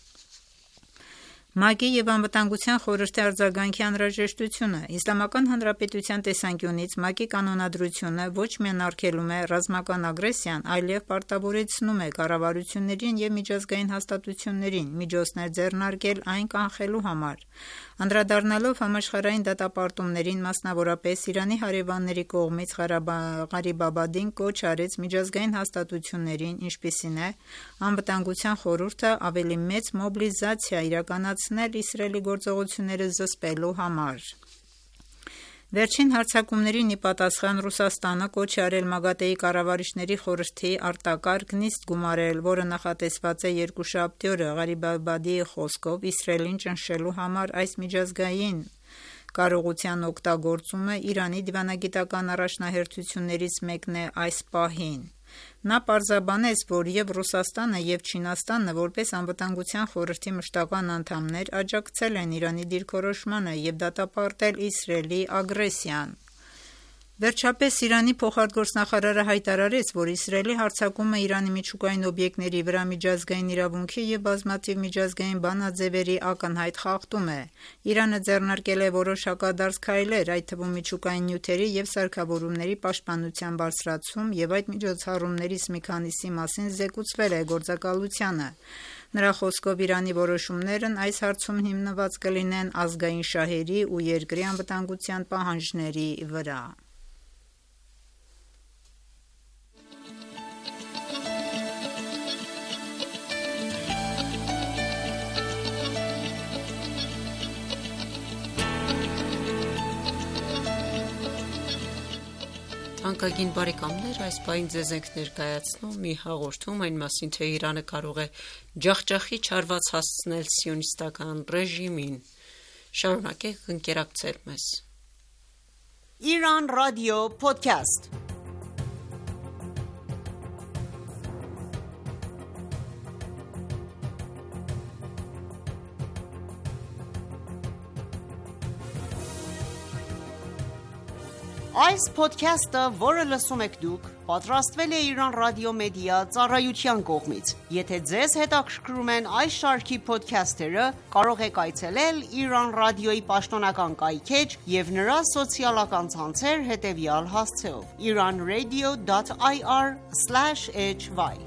ՄԱԿ-ի և Անվտանգության խորհրդի արձագանքի անհրաժեշտությունը Իսլամական Հանրապետության տեսանկյունից ՄԱԿ-ի կանոնադրությունը ոչ միայն արգելում է ռազմական ագրեսիան, այլև պարտավորեցնում է կառավարություններին և միջազգային հաստատություններին միջոցներ ձեռնարկել այն կանխելու համար։ Անդրադառնալով համաշխարհային դատապարտումներին, մասնավորապես Իրանի հարևանների կողմից Ղարիբ-Աբադին կոչ արեց միջազգային հաստատություններին, ինչպիսին է Անվտանգության խորհուրդը, ավելի մեծ մոբիլիզացիա իրականացնել Իսրայելի գործողությունները զսպելու համար։ Վերջին հարձակումներին ի պատասխան Ռուսաստանը կոչ է արել ՄԱԳԱՏԷ-ի կառավարիչների խորհրդի արտակարգ նիստ գումարել, որը նախատեսված է երկուշաբթի օրը։ Ղարիբ-Աբադիի խոսքով Իսրայելին ճնշելու համար այս միջազգային կարողության օգտագործումը Իրանի դիվանագիտական առաջնահերթություններից մեկն է այս պահին։ Նա պարզաբանեց, որ և Ռուսաստանը, և Չինաստանը, որպես Անվտանգության խորհրդի մշտական անդամներ, աջակցել են Իրանի դիրքորոշմանը և դատապարտել Իսրայելի ագրեսիան։ Վերջապես Իրանի փոխարտգործնախարարը հայտարարեց, որ Իսրայելի հարձակումը Իրանի միջուկային օբյեկտների վրա միջազգային իրավունքի և բազմաթիվ միջազգային բանաձևերի ակնհայտ խախտում է։ Իրանը ձեռնարկել է որոշ հակադարձ քայլեր, այդ թվում միջուկային նյութերի և սարքավորումների պաշտպանության բարձրացում, և այդ միջոցառումներից մի քանիսի մասին զեկուցվել է գործակալությանը։ Նրա խոսքով Իրանի որոշումներն այս հարցում հիմնված կլինեն ազգային շահերի ու երկրի անվտանգության պահանջների վրա։ Թանկագին բարեկամներ, այս պահին ձեզ ենք ներկայացնում մի հաղորդում այն մասին, թե Իրանը կարող է ջախջախի չարված հասցնել սիոնիստական ռեժիմին։ Շարունակեք ընկերակցել մեզ։ Iran Radio Podcast Այս podcast-ը, որը լսում եք դուք, պատրաստվել է Iran Radio Media ծառայության կողմից։ Եթե ձեզ հետաքրքրում են այս շարքի podcast-երը, կարող եք այցելել Iran Radio-ի պաշտոնական կայքէջ և նրա սոցիալական ցանցեր հետևյալ հասցեով՝ iranradio.ir/hy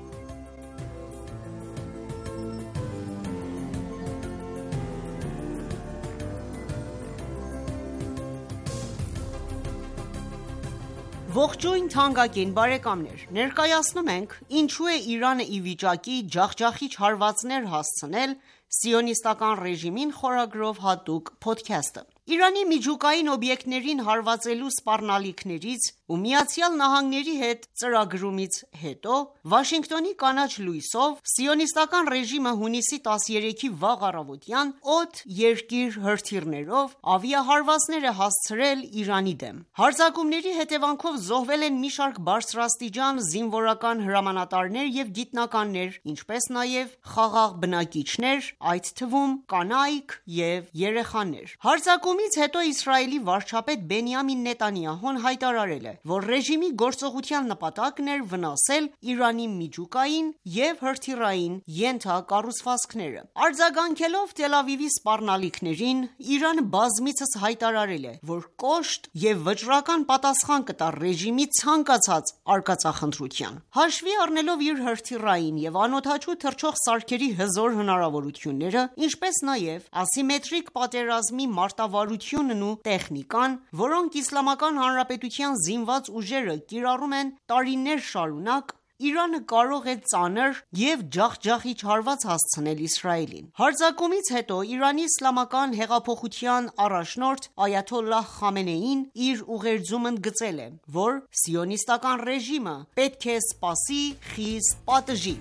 Ողջույն թանկագին բարեկամներ, ներկայացնում ենք «Ինչու է Իրանը ի վիճակի ջախջախիչ հարվածներ հասցնել սիոնիստական ռեժիմին» խորագրով հատուկ փոդքասթը։ Իրանի միջուկային օբյեկտներին հարվածելու սպառնալիքներից ու ԱՄՆ-ի հետ ծրագրումից հետո Վաշինգտոնի կանաչ լույսով սիոնիստական ռեժիմը հունիսի 13-ի վաղ առավոտյան օդ երկիր հրթիռներով ավիահարվածներ է հասցրել Իրանի դեմ։ Հարձակումների հետևանքով զոհվել են մի շարք բարձրաստիճան զինվորական հրամանատարներ և գիտնականներ, ինչպես նաև խաղաղ բնակիչներ, այդ թվում կանայք և երեխաներ։ Հարձակումից հետո Իսրայելի վարչապետ Բենյամին Նետանյահուն հայտարարել է, որ ռեժիմի գործողության նպատակն էր վնասել Իրանի միջուկային և հրթիռային ենթակառուցվածքները։ Արձագանքելով Թել Ավիվի սպառնալիքներին, Իրանը բազմիցս հայտարարել է, որ կոշտ և վճռական պատասխան կտա ռեժիմի ցանկացած արկածախնդրության։ Հաշվի առնելով իր հրթիռային և անօդաչու թռչող սարքերի հզոր հնարավորությունները, ինչպես նաև ասիմետրիկ պատերազմի մարտավարությունն ու տեխնիկան, որոնք Իսլամական Հանրապետության զինված ուժերը կիրառում են տարիներ շարունակ, Իրանը կարող է ծանր և ջախջախիչ հարված հասցնել Իսրայելին։ Հարձակումից հետո Իրանի իսլամական հեղափոխության առաջնորդ Այաթոլլահ Խամենեին իր ուղերձում ընդգծել է, որ սիոնիստական ռեժիմը պետք է սպասի, խիստ պատժի։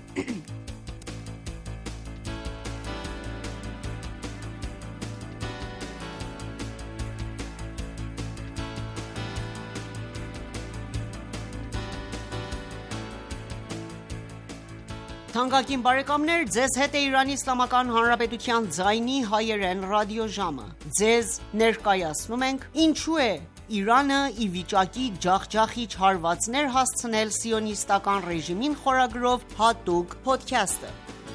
Թանկագին բարեկամներ, ձեզ հետ է Իրանի Իսլամական Հանրապետության ձայնի հայերեն ռադիոժամը։ Ձեզ ներկայացնում ենք «Ինչու է Իրանը ի վիճակի ջախջախիչ հարվածներ հասցնել սիոնիստական ռեժիմին» խորագրով հատուկ փոդքասթը։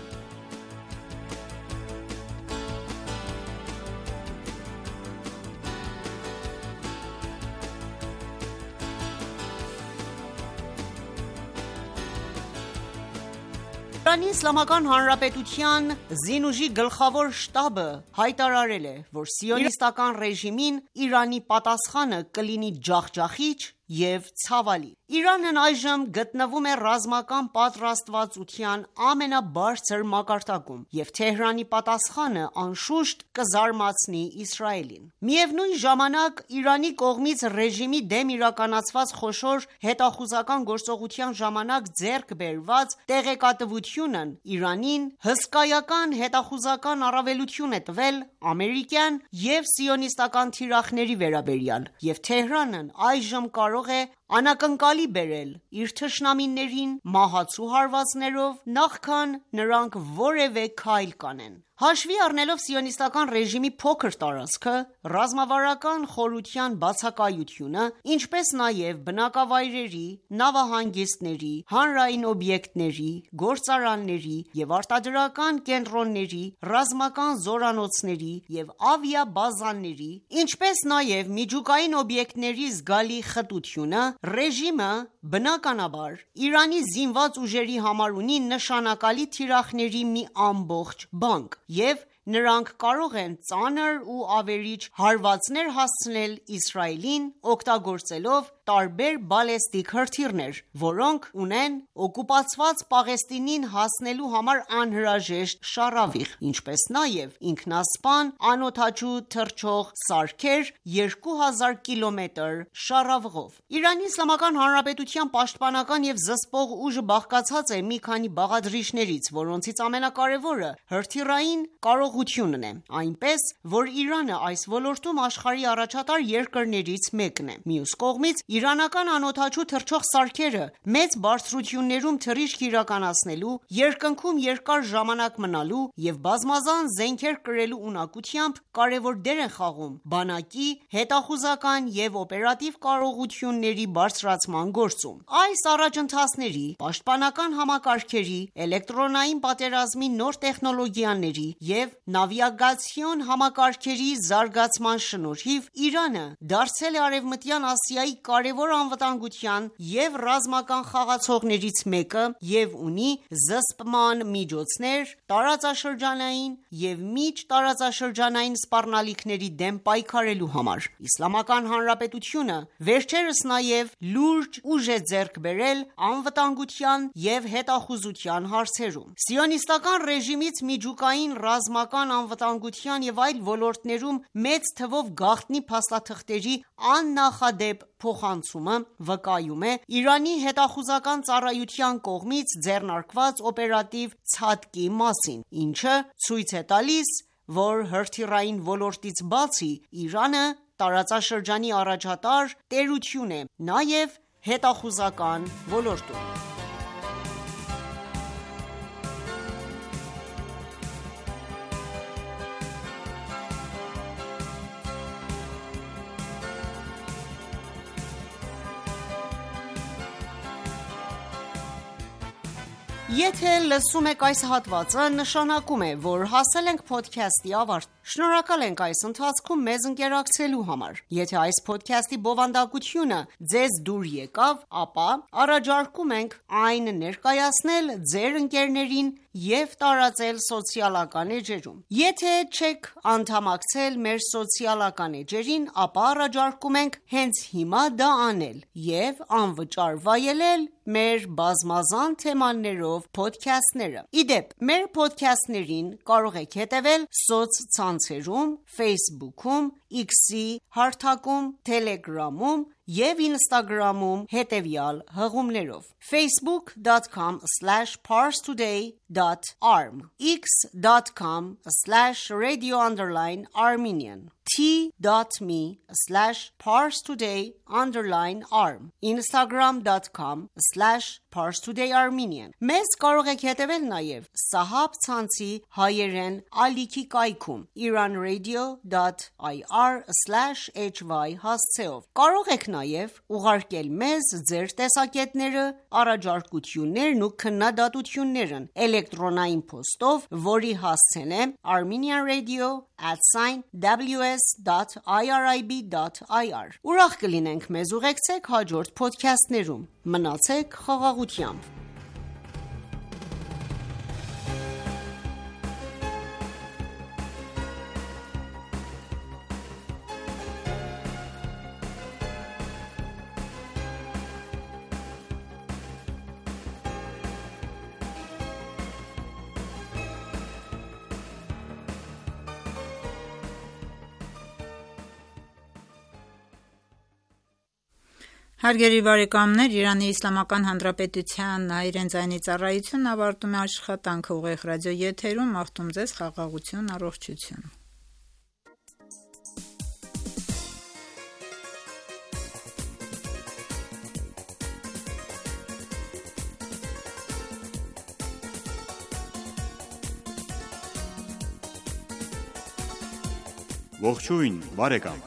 Իրանի Իսլամական Հանրապետության զինուժի գլխավոր շտաբը հայտարարել է, որ սիոնիստական ռեժիմին Իրանի պատասխանը կլինի ջախջախիչ և ցավալի։ Իրանն այժմ գտնվում է ռազմական պատրաստվածության ամենաբարձր մակարդակում, և Թեհրանի պատասխանը անշուշտ կզարմացնի Իսրայելին։ Միևնույն ժամանակ, Իրանի կողմից ռեժիմի դեմ իրականացված խոշոր հետախուզական գործողության ժամանակ ձեռք բերված տեղեկատվությունն Իրանին հսկայական հետախուզական առավելություն է տվել ամերիկյան և սիոնիստական թիրախների վերաբերյալ, և Թեհրանն այժմ կարող է անակնկալի բերել իր թշնամիներին մահացու հարվածներով, նախքան նրանք որևէ քայլ կանեն։ Հաշվի առնելով սիոնիստական ռեժիմի փոքր տարածքը, ռազմավարական խորության բացակայությունը, ինչպես նաև բնակավայրերի, նավահանգիստների, հանրային օբյեկտների, գործարանների և արտադրական կենտրոնների, ռազմական զորանոցների և ավիաբազաների, ինչպես նաև միջուկային օբյեկտների զգալի խտությունը, ռեժիմը բնականաբար Իրանի զինված ուժերի համար ունի նշանակալի թիրախների մի ամբողջ բանկ, և նրանք կարող են ծանր ու ավերիչ հարվածներ հասցնել Իսրայելին, օգտագործելով տարբեր բալեստիկ հրթիռներ, որոնք ունեն օկուպացված Պաղեստինին հասնելու համար անհրաժեշտ շառավիղ, ինչպես նաև ինքնասպան անօդաչու թռչող սարքեր 2000 կիլոմետր շառավղով։ Իրանի Իսլամական Հանրապետության պաշտպանական և զսպող ուժը բաղկացած է մի քանի բաղադրիչներից, որոնցից ամենակարևորը հրթիռային կարողությունն է, այնպես որ Իրանը այս ոլորտում աշխարհի առաջատար երկրներից մեկն է։ Մյուս կողմից, իրանական անօդաչու թռչող սարքերը մեծ բարձրություններում թռիչք իրականացնելու, երկնքում երկար ժամանակ մնալու և բազմազան զենքեր կրելու ունակությամբ կարևոր դեր են խաղում բանակի, հետախուզական և օպերատիվ կարողությունների բարձրացման գործում։ Այս առաջընթացների, պաշտպանական համակարգերի, էլեկտրոնային պատերազմի նոր տեխնոլոգիաների և նավիգացիոն համակարգերի զարգացման շնորհիվ Իրանը դարձել է Արևմտյան Ասիայի կարևոր անվտանգության և ռազմական խաղացողներից մեկը և ունի զսպման միջոցներ տարածաշրջանային և միջտարածաշրջանային սպառնալիքների դեմ պայքարելու համար։ Իսլամական Հանրապետությունը վերջերս նաև լուրջ ուժ է ձեռք բերել անվտանգության և հետախուզության հարցերում։ Սիոնիստական ռեժիմից միջուկային ռազմական տնտեսական, անվտանգության եւ այլ ոլորտներում մեծ թվով գաղտնի փաստաթղթերի աննախադեպ փոխանցումը վկայում է Իրանի հետախուզական ծառայության կողմից ձեռնարկված օպերատիվ ցատկի մասին, ինչը ցույց է տալիս, որ հրթիռային ոլորտից բացի Իրանը տարածաշրջանի առաջատար տերություն է նաև հետախուզական ոլորտում։ Եթե լսում եք այս հատվածը, նշանակում է, որ հասել ենք փոդքասթի ավարտ։ Շնորհակալ ենք այս ընթացքում մեզ ընկերակցելու համար։ Եթե այս փոդքասթի բովանդակությունը ձեզ դուր եկավ, ապա առաջարկում ենք այն ներկայացնել ձեր ընկերներին և տարածել սոցիալական էջերում։ Եթե չեք անդամակցել մեր սոցիալական էջերին, ապա առաջարկում ենք հենց հիմա դա անել և անվճար վայելել մեր բազմազան թեմաներով փոդքասթները։ Իդեպ, մեր փոդքասթներին կարող եք հետևել սոցցանցերում, Facebook-ում, X-ի հարթակում, Telegram-ում և Instagram-ում հետևյալ հղումներով. facebook.com/parstoday.arm x.com/radio_armenian t.me/parstoday_arm instagram.com/parstodayarmenian Մեզ կարող եք հետևել նաև Sahab ցանցի հայերեն ալիքի կայքում iranradio.ir/hy հասցեով։ Կարող եք նաև ուղարկել մեզ ձեր տեսակետները, առաջարկություններն ու քննադատություններն էլեկտրոնային փոստով, որի հասցեն է armenianradio@ws.irib.ir Ուրախ կլինենք մեզ ուղեկցեք հաջորդ փոդքասթներում։ Մնացեք խաղաղությամբ։ Հարգելի բարեկամներ, Իրանի Իսլամական Հանրապետության հայերեն ձայնի ծառայությունն ավարտում է աշխատանքը ուղիղ ռադիո եթերում, մաղթում ձեզ խաղաղություն, առողջություն։ Ողջույն, բարեկամ։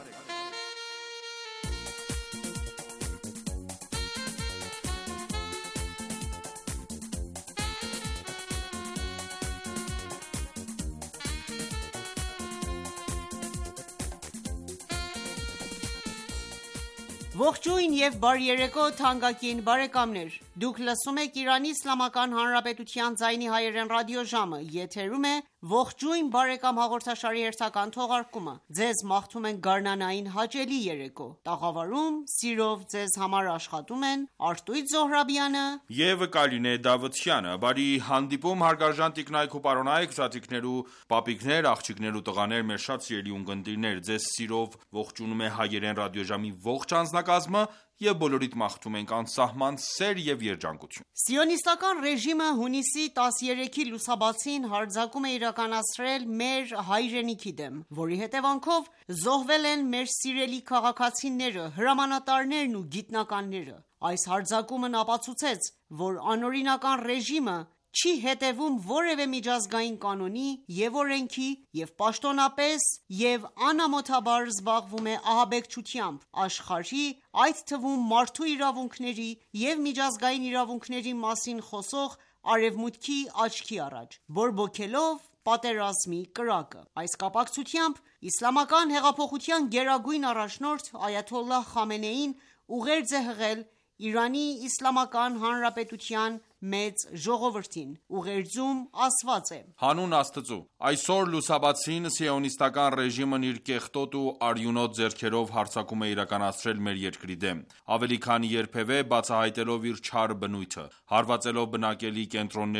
Ողջույն և բարի երեկո թանկագին բարեկամներ։ Դուք լսում եք Իրանի Իսլամական Հանրապետության ձայնի հայերեն ռադիոժամը, եթերում է Ողջույն բարեկամ հաղորդաշարի հերթական թողարկումը։ Ձեզ մաղթում ենք գարնանային հաճելի երեկո։ Տաղավարում սիրով ձեզ համար աշխատում են Արտույտ Զոհրաբյանը և Կալինե Դավթյանը։ Բարի հանդիպում հարգարժան տիկնայք ու պարոնայք, սատիկներ ու պապիկներ, աղջիկներ ու տղաներ, մեր շատ սիրելի ունկնդիրներ։ Ձեզ սիրով ողջունում է հայերեն ռադիոժամի ողջ անձնակազմը և բոլորիդ մաղթում ենք անսահման սեր և երջանկություն։ Սիոնիստական ռեժիմը հունիսի 13-ի լուսաբացին հարձակում է իրականացրել մեր հայրենիքի դեմ, որի հետևանքով զոհվել են մեր սիրելի քաղաքացիները, հրամանատարներն ու գիտնականները։ Այս հարձակումն ապացուցեց, որ անօրինական ռեժիմը չի հետևում որևէ միջազգային կանոնի և օրենքի և պաշտոնապես և անամոթաբար զբաղվում է ահաբեկչությամբ, աշխարհի, այդ թվում մարդու իրավունքների և միջազգային իրավունքների մասին խոսող արևմուտքի աչքի առաջ, բորբոքելով պատերազմի կրակը։ Այս կապակցությամբ Իսլամական հեղափոխության գերագույն առաջնորդ Այաթոլլահ Խամենեին ուղերձ է հղել Իրանի Իսլամական Հանրապետության մեծ ժողովրդին։ Ուղերձում ասված է. Հանուն Աստծու, այսօր լուսաբացին սիոնիստական ռեժիմն իր կեղտոտ ու արյունոտ ձեռքերով հարձակում է իրականացրել մեր երկրի դեմ, ավելի քան երբևէ բացահայտելով իր չար բնույթը, հարվածելով բնակելի կենտրոններին,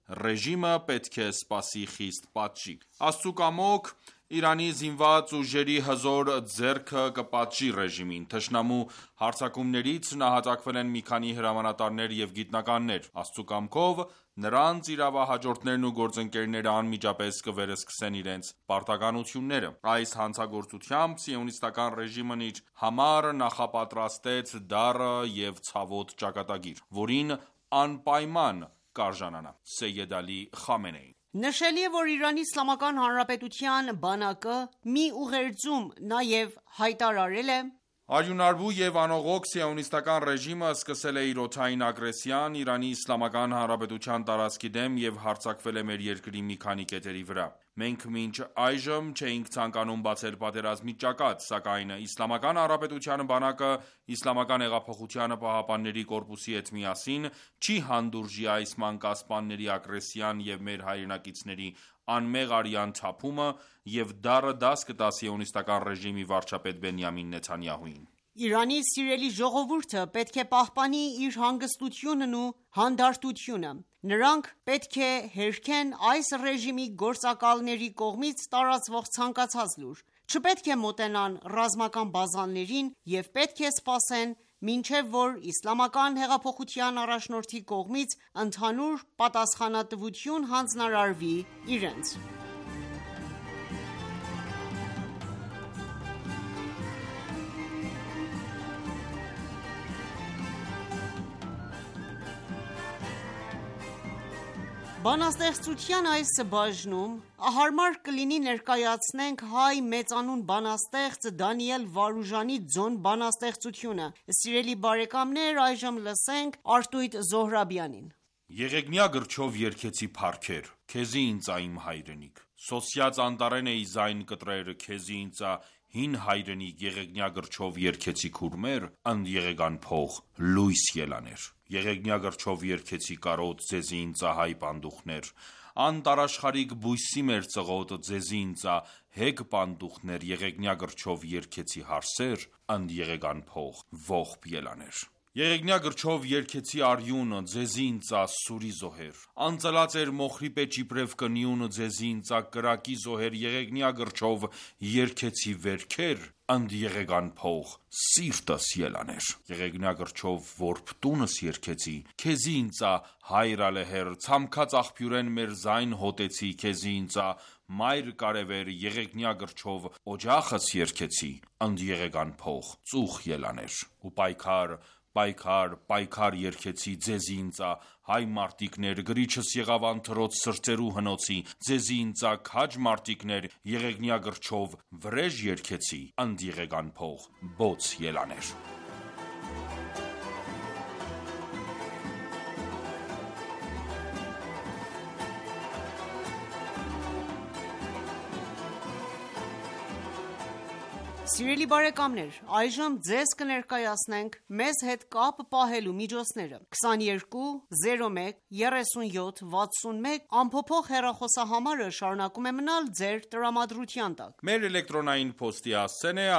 ռեժիմը պետք է սպասի խիստ պատժի։ Աստծու կամոք Իրանի զինված ուժերի հզոր ձեռքը կպատժի ռեժիմին։ Թշնամու հարձակումներից նահատակվել են մի քանի հրամանատարներ և գիտնականներ։ Աստծու կամքով նրանց իրավահաջորդներն ու գործընկերները անմիջապես կվերսկսեն իրենց պարտականությունները։ Այս հանցագործությամբ սիոնիստական ռեժիմն իր համար նախապատրաստեց դառը և ցավոտ ճակատագիր, որին անպայման կարժանանա Սեյեդ Ալի Խամենեին։ Նշելի է, որ Իրանի Իսլամական Հանրապետության բանակը մի ուղերձում նաև հայտարարել է. Արյունարբու և անողոք սիոնիստական ռեժիմը սկսել է իր օդային ագրեսիան Իրանի Իսլամական Հանրապետության տարածքի դեմ և հարձակվել է մեր երկրի մի քանի կետերի վրա։ Մենք մինչ այժմ չէինք ցանկանում բացել պատերազմի ճակատ, սակայն Իսլամական Հանրապետության բանակը Իսլամական հեղափոխության պահապանների կորպուսի հետ միասին չի հանդուրժի այս մանկասպանների ագրեսիան և մեր հայրենակիցների անմեղ արյան թափումը և դառը դաս կտա սիոնիստական ռեժիմի վարչապետ Բենյամին Նեթանյահուին։ Իրանի սիրելի ժողովուրդը պետք է պահպանի իր հանգստությունն ու հանդարտությունը։ Նրանք պետք է հերքեն այս ռեժիմի գործակալների կողմից տարածվող ցանկացած լուր, չպետք է մոտենան ռազմական բազաներին և պետք է սպասեն մինչև որ Իսլամական հեղափոխության առաջնորդի կողմից ընդհանուր պատասխանատվություն հանձնարարվի իրենց։ Բանաստեղծության այս բաժնում հարմար կլինի ներկայացնենք հայ մեծանուն բանաստեղծ Դանիել Վարուժանի ձոն բանաստեղծությունը։ Սիրելի բարեկամներ, այժմ լսենք Արտույտ Զոհրաբյանին։ Եղեգնյա գրչով երգեցի փառքեր, քեզի ինձ իմ հայրենիք, սոսյաց անտառեն էի զայն կտրեր, քեզի ինձ հին հայրենիք, եղեգնյա գրչով երգեցի քուրմեր, ընդ եղեգան փող լույս ելաներ։ Եղեգնյա գրչով երգեցի կարոտ, ձեզի ինձ հայ պանդուխներ, անտարաշխարիկ բույսի մեր ծղոտ, ձեզի ինձ հեգ պանդուխներ, եղեգնյա գրչով երգեցի հարսեր, ընդ եղեգան փող ողբ ելաներ։ Եղեգնյա գրչով երգեցի արյուն, ձեզի ինձ սուրի զոհեր, անծլած էր մոխրի պեճ իբրև կնյուն, ձեզի ինձ կրակի զոհեր, եղեգնյա գրչով երգեցի վերքեր, ընդ եղեգան փող սիրտս ելաներ։ Եղեգնյա գրչով որբ տունս երգեցի, քեզի ինձ հայր ալեհեր, ցամքած աղբյուրեն մեր զայն հոտեցի, քեզի ինձ մայր կարևեր, եղեգնյա գրչով օջախս երգեցի, ընդ եղեգան փող ծուխ ելաներ։ Ու պայքար, պայքար, պայքար երգեցի, ձեզի ինձ հայ մարտիկներ, գրիչս եղավ անթրոց սրտերու հնոցի, ձեզի ինձ քաջ մարտիկներ, եղեգնյա գրչով վրեժ երգեցի, ընդ եղեգան փող բոց ելաներ։ Սիրելի բարեկամներ, այժմ ձեզ կներկայացնենք մեզ հետ կապ պահելու միջոցները։ 22 01 37 61 ամփոփող հեռախոսահամարը շարունակում է մնալ ձեր տրամադրության տակ։ Մեր էլեկտրոնային փոստի հասցեն է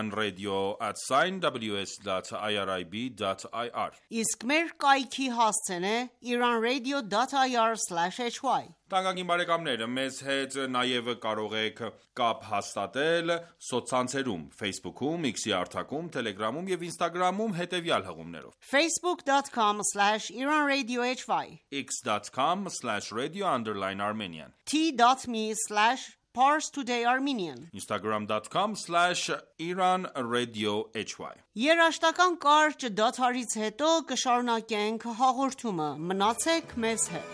armenianradio@ws.irib.ir։ Իսկ մեր կայքի հասցեն է iranradio.ir/hy։ Թանկագին բարեկամներ, մեզ հետ նաև կարող եք կապ հաստատել սոցցանցերում, Facebook-ում, X-ի արտակում, Telegram-ում և Instagram-ում հետևյալ հղումներով. facebook.com/iranradiohy, x.com/radio_armenian, t.me/parstoday-armenian, instagram.com/iranradiohy։ Երաժշտական կարճ դադարից հետո կշարունակենք հաղորդումը։ Մնացեք մեզ հետ։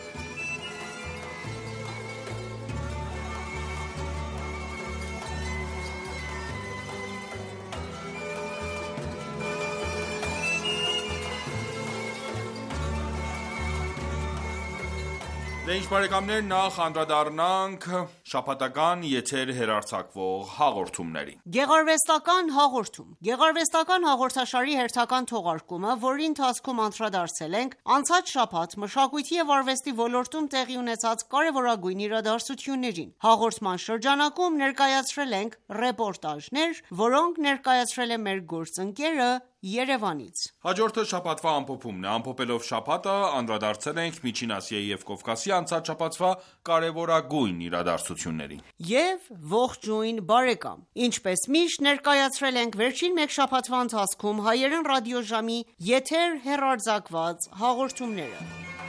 Դե ինչ բարեկամներ, նախ անդրադառնանք շաբաթական եթեր հեռարձակվող հաղորդումներին։ Գեղարվեստական հաղորդում։ Գեղարվեստական հաղորդաշարի հերթական թողարկումը, որի ընթացքում անդրադարձել ենք անցած շաբաթ մշակույթի և արվեստի ոլորտում տեղի ունեցած կարևորագույն իրադարձություններին։ Հաղորդման շրջանակում ներկայացրել ենք ռեպորտաժներ, որոնք ներկայացրել է մեր գործընկերը Երևանից։ Հաջորդը շաբաթվա ամփոփումն է։ Ամփոփելով շաբաթը անդրադարձել ենք Միջին Ասիայի և Կովկասի անցած շաբաթվա կարևորագույն իրադարձություններին։ Եվ ողջույն բարեկամ։ Ինչպես միշտ ներկայացրել ենք վերջին մեկ շաբաթվա ընթացքում հայերեն ռադիոժամի եթեր հեռարձակված հաղորդումները։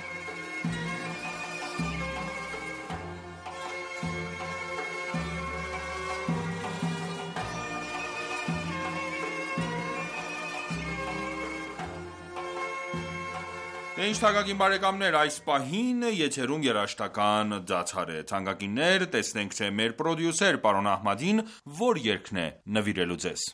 Ինչ թանկագին բարեկամներ, այս պահին եթերում երաժշտական դադար է։ Թանկագիններ, տեսնենք թե մեր պրոդյուսեր պարոն Ահմադին որ երգն է նվիրելու ձեզ։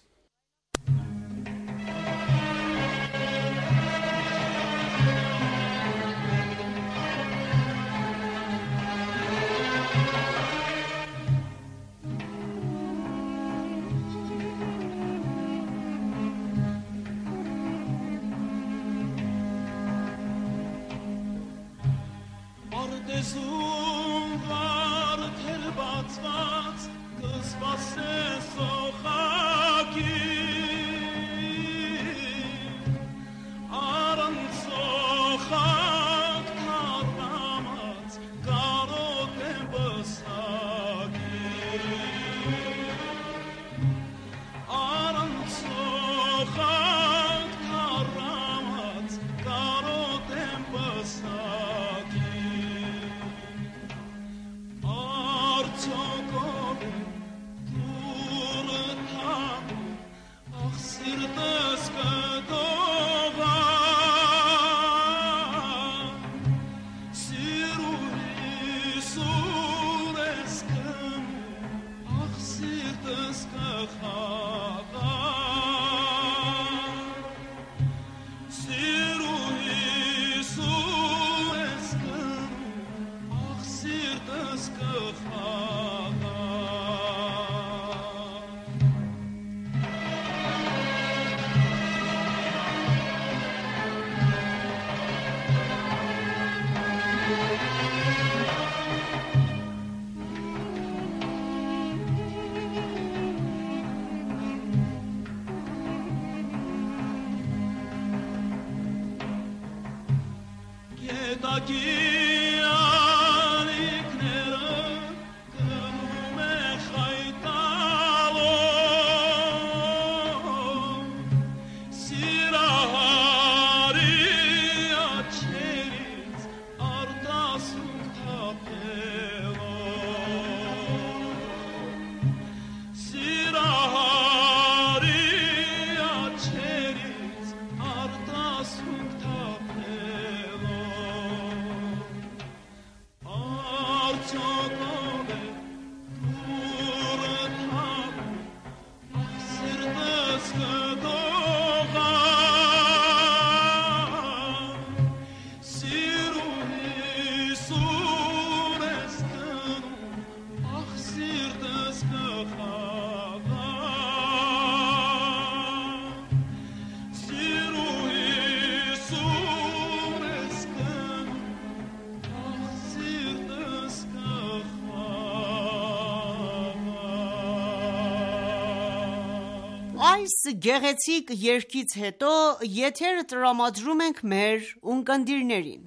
Այս գեղեցիկ երգից հետո եթերը տրամադրում ենք մեր ունկնդիրներին։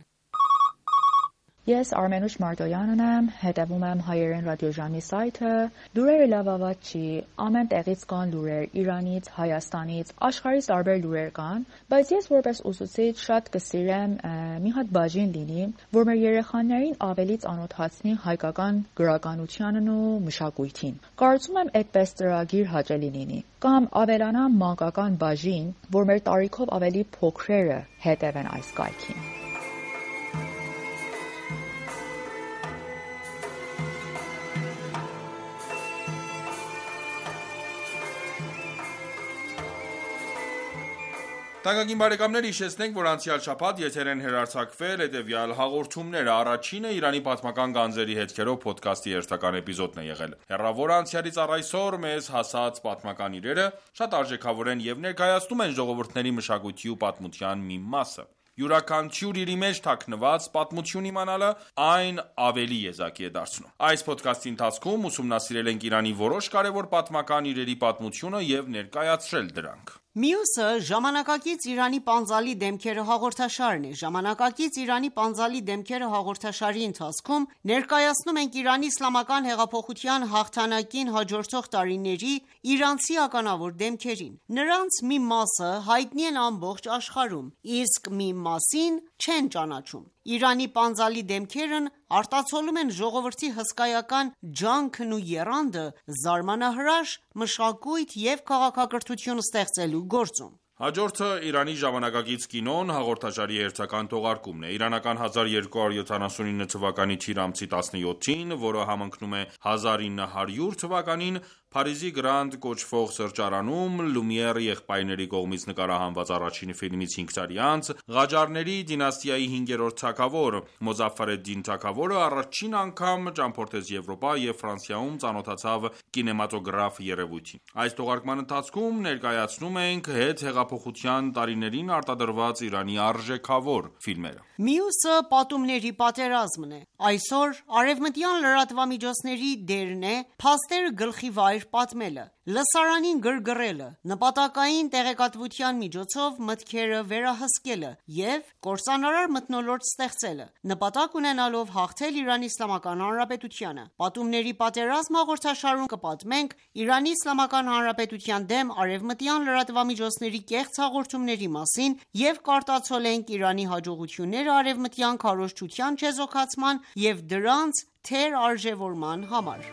Ես Արմենուշ Մարտոյանն եմ, հետևում եմ հայերեն ռադիոժամի սայթը, լուրերը լավաված չի, ամեն տեղից կան լուրեր, Իրանից, Հայաստանից, աշխարհից տարբեր լուրեր կան, բայց ես որպես ուսուցիչ շատ կսիրեմ մի հատ բաժին լինի, որ մեր երեխաներին ավելի ծանոթացնի հայկական գրականությանն ու մշակույթին։ Կարծում եմ այդպես ծրագիր հաճելի լինի, կամ ավելանա մանկական բաժին, որ մեր տարիքով ավելի փոքրերը հետևեն այս կայքին։ Թանկագին բարեկամներ, հիշեցնենք, որ անցյալ շաբաթ եթեր են հեռարձակվել հետևյալ հաղորդումները։ Առաջինը Իրանի պատմական գանձերի հետքերով փոդքասթի հերթական էպիզոդն է եղել։ Հեռավոր անցյալից առ այսօր մեզ հասած պատմական իրերը շատ արժեքավոր են եւ ներկայացնում են ժողովուրդների մշակույթի ու պատմության մի մասը։ Յուրաքանչյուր իրի մեջ թաքնված պատմություն իմանալը այն ավելի եզակի է դարձնում։ Այս փոդքասթի ընթացքում ուսումնասիրել ենք Իրանի որոշ կարևոր պատմական իրերի պատմությունը եւ ներկայացրել դրանք։ Մյուսը ժամանակակից Իրանի պանծալի դեմքերը հաղորդաշարն է։ Ժամանակակից Իրանի պանծալի դեմքերը հաղորդաշարի ընթացքում ներկայացնում ենք Իրանի իսլամական հեղափոխության հաղթանակին հաջորդող տարիների իրանցի ականավոր դեմքերին։ Նրանց մի մասը հայտնի են ամբողջ աշխարհում, իսկ մի մասին չեն ճանաչում։ Իրանի պանծալի դեմքերն արտացոլում են ժողովրդի հսկայական ջանքն ու եռանդը զարմանահրաշ մշակույթ եւ քաղաքակրթություն ստեղծելու գործում։ Հաջորդը Իրանի ժամանակակից կինոն հաղորդաշարի հերթական թողարկումն է։ Իրանական 1279 թվականի թիր ամսի 17-ին, որը համընկնում է 1900 թվականին, Փարիզի Գրանդ կոչվող սրճարանում Լումիեր եղբայրների կողմից նկարահանված առաջին ֆիլմից 5 տարի անց Ղաջարների դինաստիայի 5-րդ թագավոր Մոզաֆար ալ-Դին թագավորը առաջին անգամ ճամփորդեց Եվրոպա եւ Ֆրանսիայում ծանոթացավ կինեմատոգրաֆ երևույթին։ Այս թողարկման ընթացքում ներկայացնում ենք հետհեղափոխության տարիներին արտադրված Իրանի արժեքավոր ֆիլմերը։ Մյուսը պատումների պատերազմն է։ Այսօր արևմտյան լրատվամիջոցների դերն է փաստերը գլխի վայր պատմելը, լսարանին գրգռելը, նպատակային տեղեկատվության միջոցով մտքերը վերահսկելը և կործանարար մթնոլորտ ստեղծելը, նպատակ ունենալով հաղթել Իրանի Իսլամական Հանրապետությանը։ Պատումների պատերազմ հաղորդաշարում կպատմենք Իրանի Իսլամական Հանրապետության դեմ արևմտյան լրատվամիջոցների կեղծ հաղորդումների մասին և կարտացոլենք Իրանի հաջողությունները արևմտյան քարոզչության չեզոքացման և դրանց թերարժևորման համար։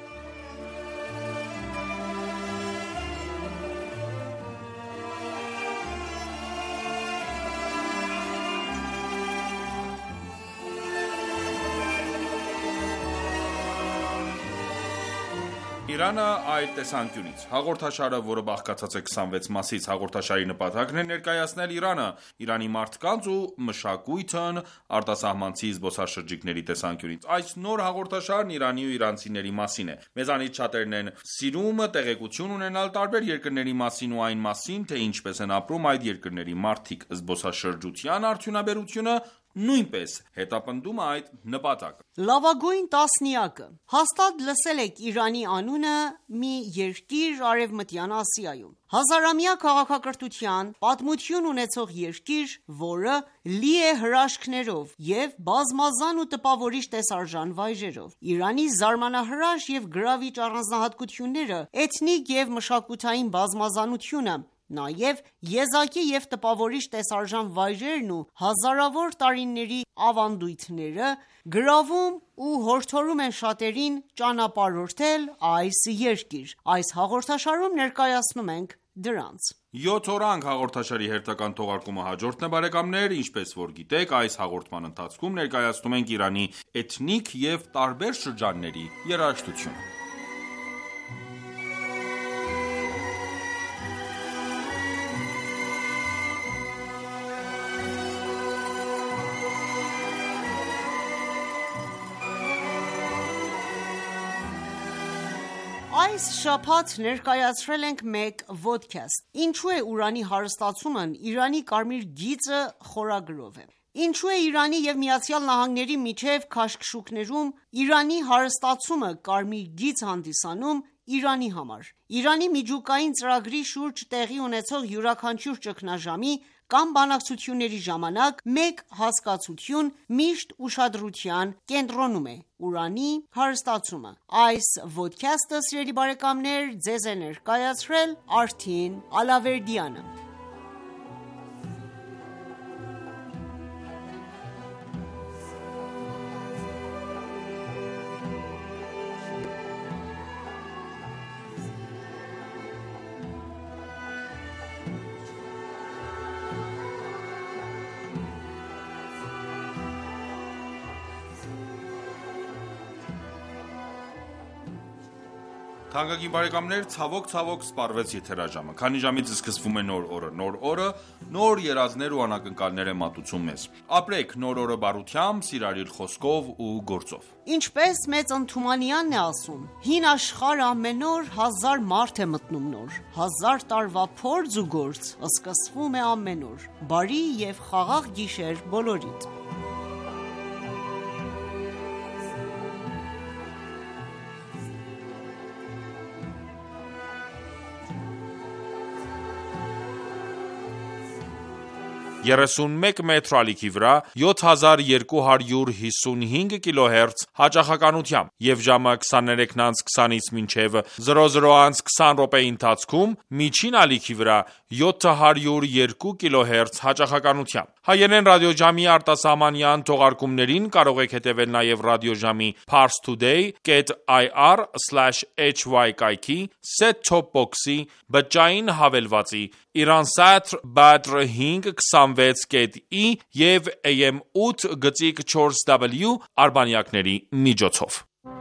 Իրանը այդ տեսանկյունից։ Հաղորդաշարը, որը բաղկացած է 26 մասից, հաղորդաշարի նպատակն է ներկայացնել Իրանը, Իրանի մարդկանց ու մշակույթն արտասահմանցի զբոսաշրջիկների տեսանկյունից։ Այս նոր հաղորդաշարն Իրանի ու իրանցիների մասին է։ Մեզանից շատերն են սիրում տեղեկություն ունենալ տարբեր երկրների մասին ու այն մասին, թե ինչպես են ապրում այդ երկրների մարդիկ։ Զբոսաշրջության արդյունաբերությունը նույնպես հետապնդում այդ նպատակը։ Լավագույն տասնյակը։ Հաստատ լսել եք Իրանի անունը մի երկիր Արևմտյան Ասիայում։ Հազարամյա քաղաքակրթության պատմություն ունեցող երկիր, որը լի է հրաշքներով և բազմազան ու տպավորիչ տեսարժան վայրերով։ Իրանի զարմանահրաշ և գրավիչ առանձնահատկությունները, էթնիկ և մշակութային բազմազանությունը, նաև եզակի և տպավորիչ տեսարժան վայրերն ու հազարավոր տարիների ավանդույթները գրավում ու հորդորում են շատերին ճանապարհորդել այս երկիր։ Այս հաղորդաշարում ներկայացնում ենք դրանց։ 7 օրանգ հաղորդաշարի հերթական թողարկումը հաջորդն է բարեկամներ, ինչպես որ գիտեք, այս հաղորդման ընթացքում ներկայացնում ենք Իրանի էթնիկ և տարբեր շրջանների երաժշտությունը։ Այս շաբաթ ներկայացրել ենք մեկ ոդքասթ։ Ինչու է ուրանի հարստացումն Իրանի կարմիր գիծը խորագրով է։ Ինչու է Իրանի և ԱՄՆ-ի միջև քաշքշուկներում Իրանի հարստացումը կարմիր գիծ հանդիսանում Իրանի համար։ Իրանի միջուկային ծրագրի շուրջ տեղի ունեցող յուրաքանչյուր ճգնաժամի կամ բանակցությունների ժամանակ մեկ հասկացություն միշտ ուշադրության կենտրոնում է՝ ուրանի հարստացումը։ Այս ոդքասթը, սիրելի բարեկամներ, ձեզ է ներկայացրել Արթին Ալավերդյանը։ Թանկագին բարեկամներ, ցավոք սպառվեց եթերաժամը։ Քանի ժամից սկսվում է նոր օրը։ Նոր օրը նոր երազներ ու անակնկալներ է մատուցում մեզ։ Ապրեք նոր օրը բարությամբ, սիրալիր խոսքով ու գործով։ Ինչպես մեծ Ընթումանյանն է ասում. հին աշխարհ ամեն օր 1000 մարդ է մտնում նոր, 1000 տարվա փորձ ու գործ սկսվում է ամեն օր։ Բարի և խաղաղ գիշեր բոլորիդ։ 31 մետր ալիքի վրա 7255 կիլոհերց հաճախականությամբ եւ ժամը 23:20-ից մինչեւ 00:20 րոպեի ընթացքում միջին ալիքի վրա 702 կիլոհերց հաճախականությամբ։ Հայերեն ռադիոժամի արտասահմանյան թողարկումներին կարող եք հետևել նաև ռադիոժամի parstoday.ir/hy կայքի, set-top box-ի, բջջային հավելվածի, Iransat Badr 526.i եւ AM 8.4W արբանյակների միջոցով։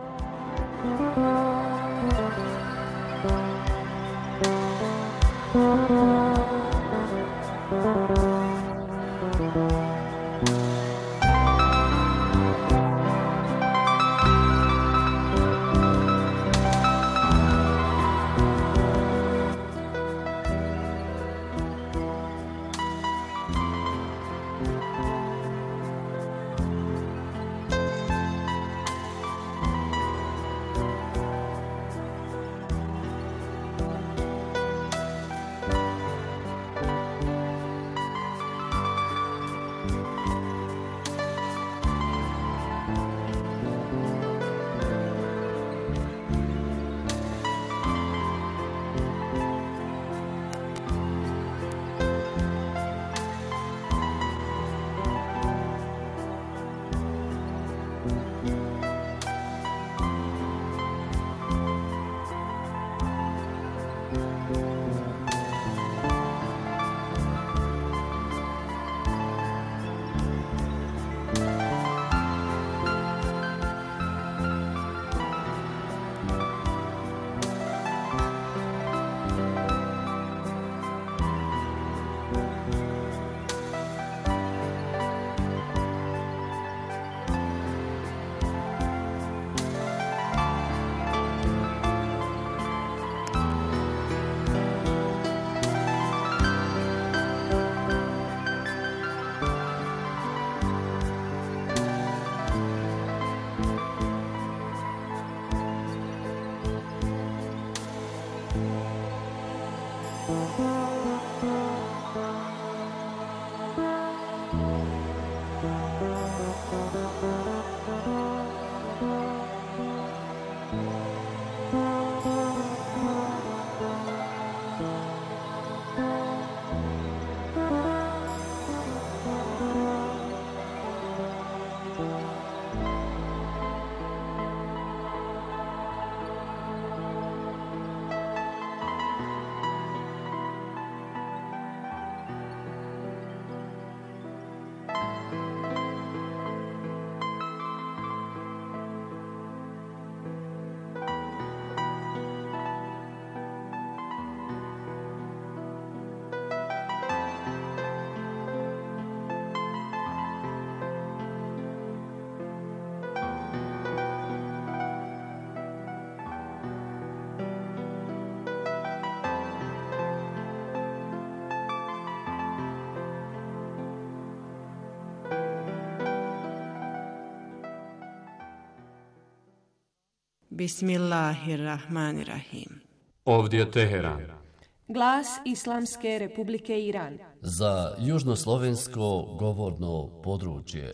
Bismillahirrahmanirrahim. Ovdje Teheran. Glas Islamske Republike Iran. Za južnoslovensko govorno područje.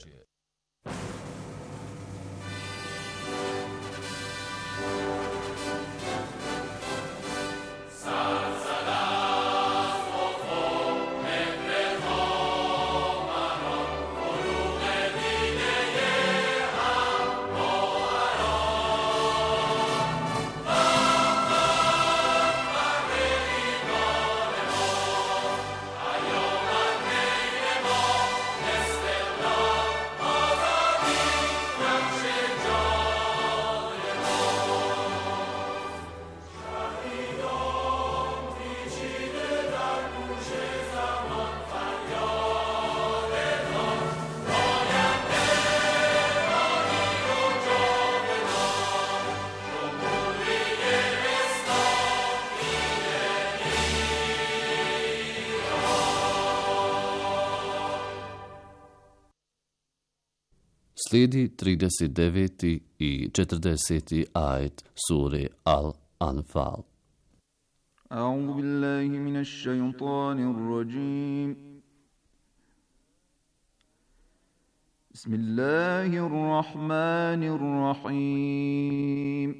Slijedi 39. i 40. ajet sure Al-Anfal. A'udhu billahi minash shaytanir rajim. بسم الله الرحمن الرحيم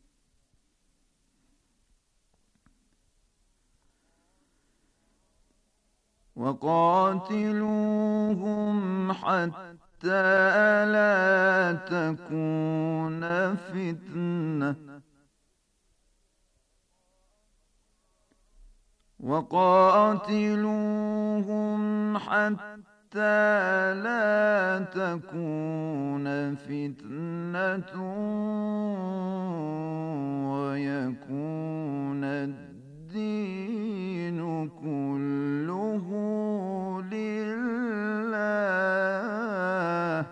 وقاتلوهم حتى لا تكون فتنة وقاتلوهم حتى لا تكون فتنة ويكون الدين كله لله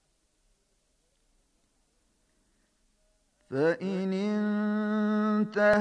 فإن انتهوا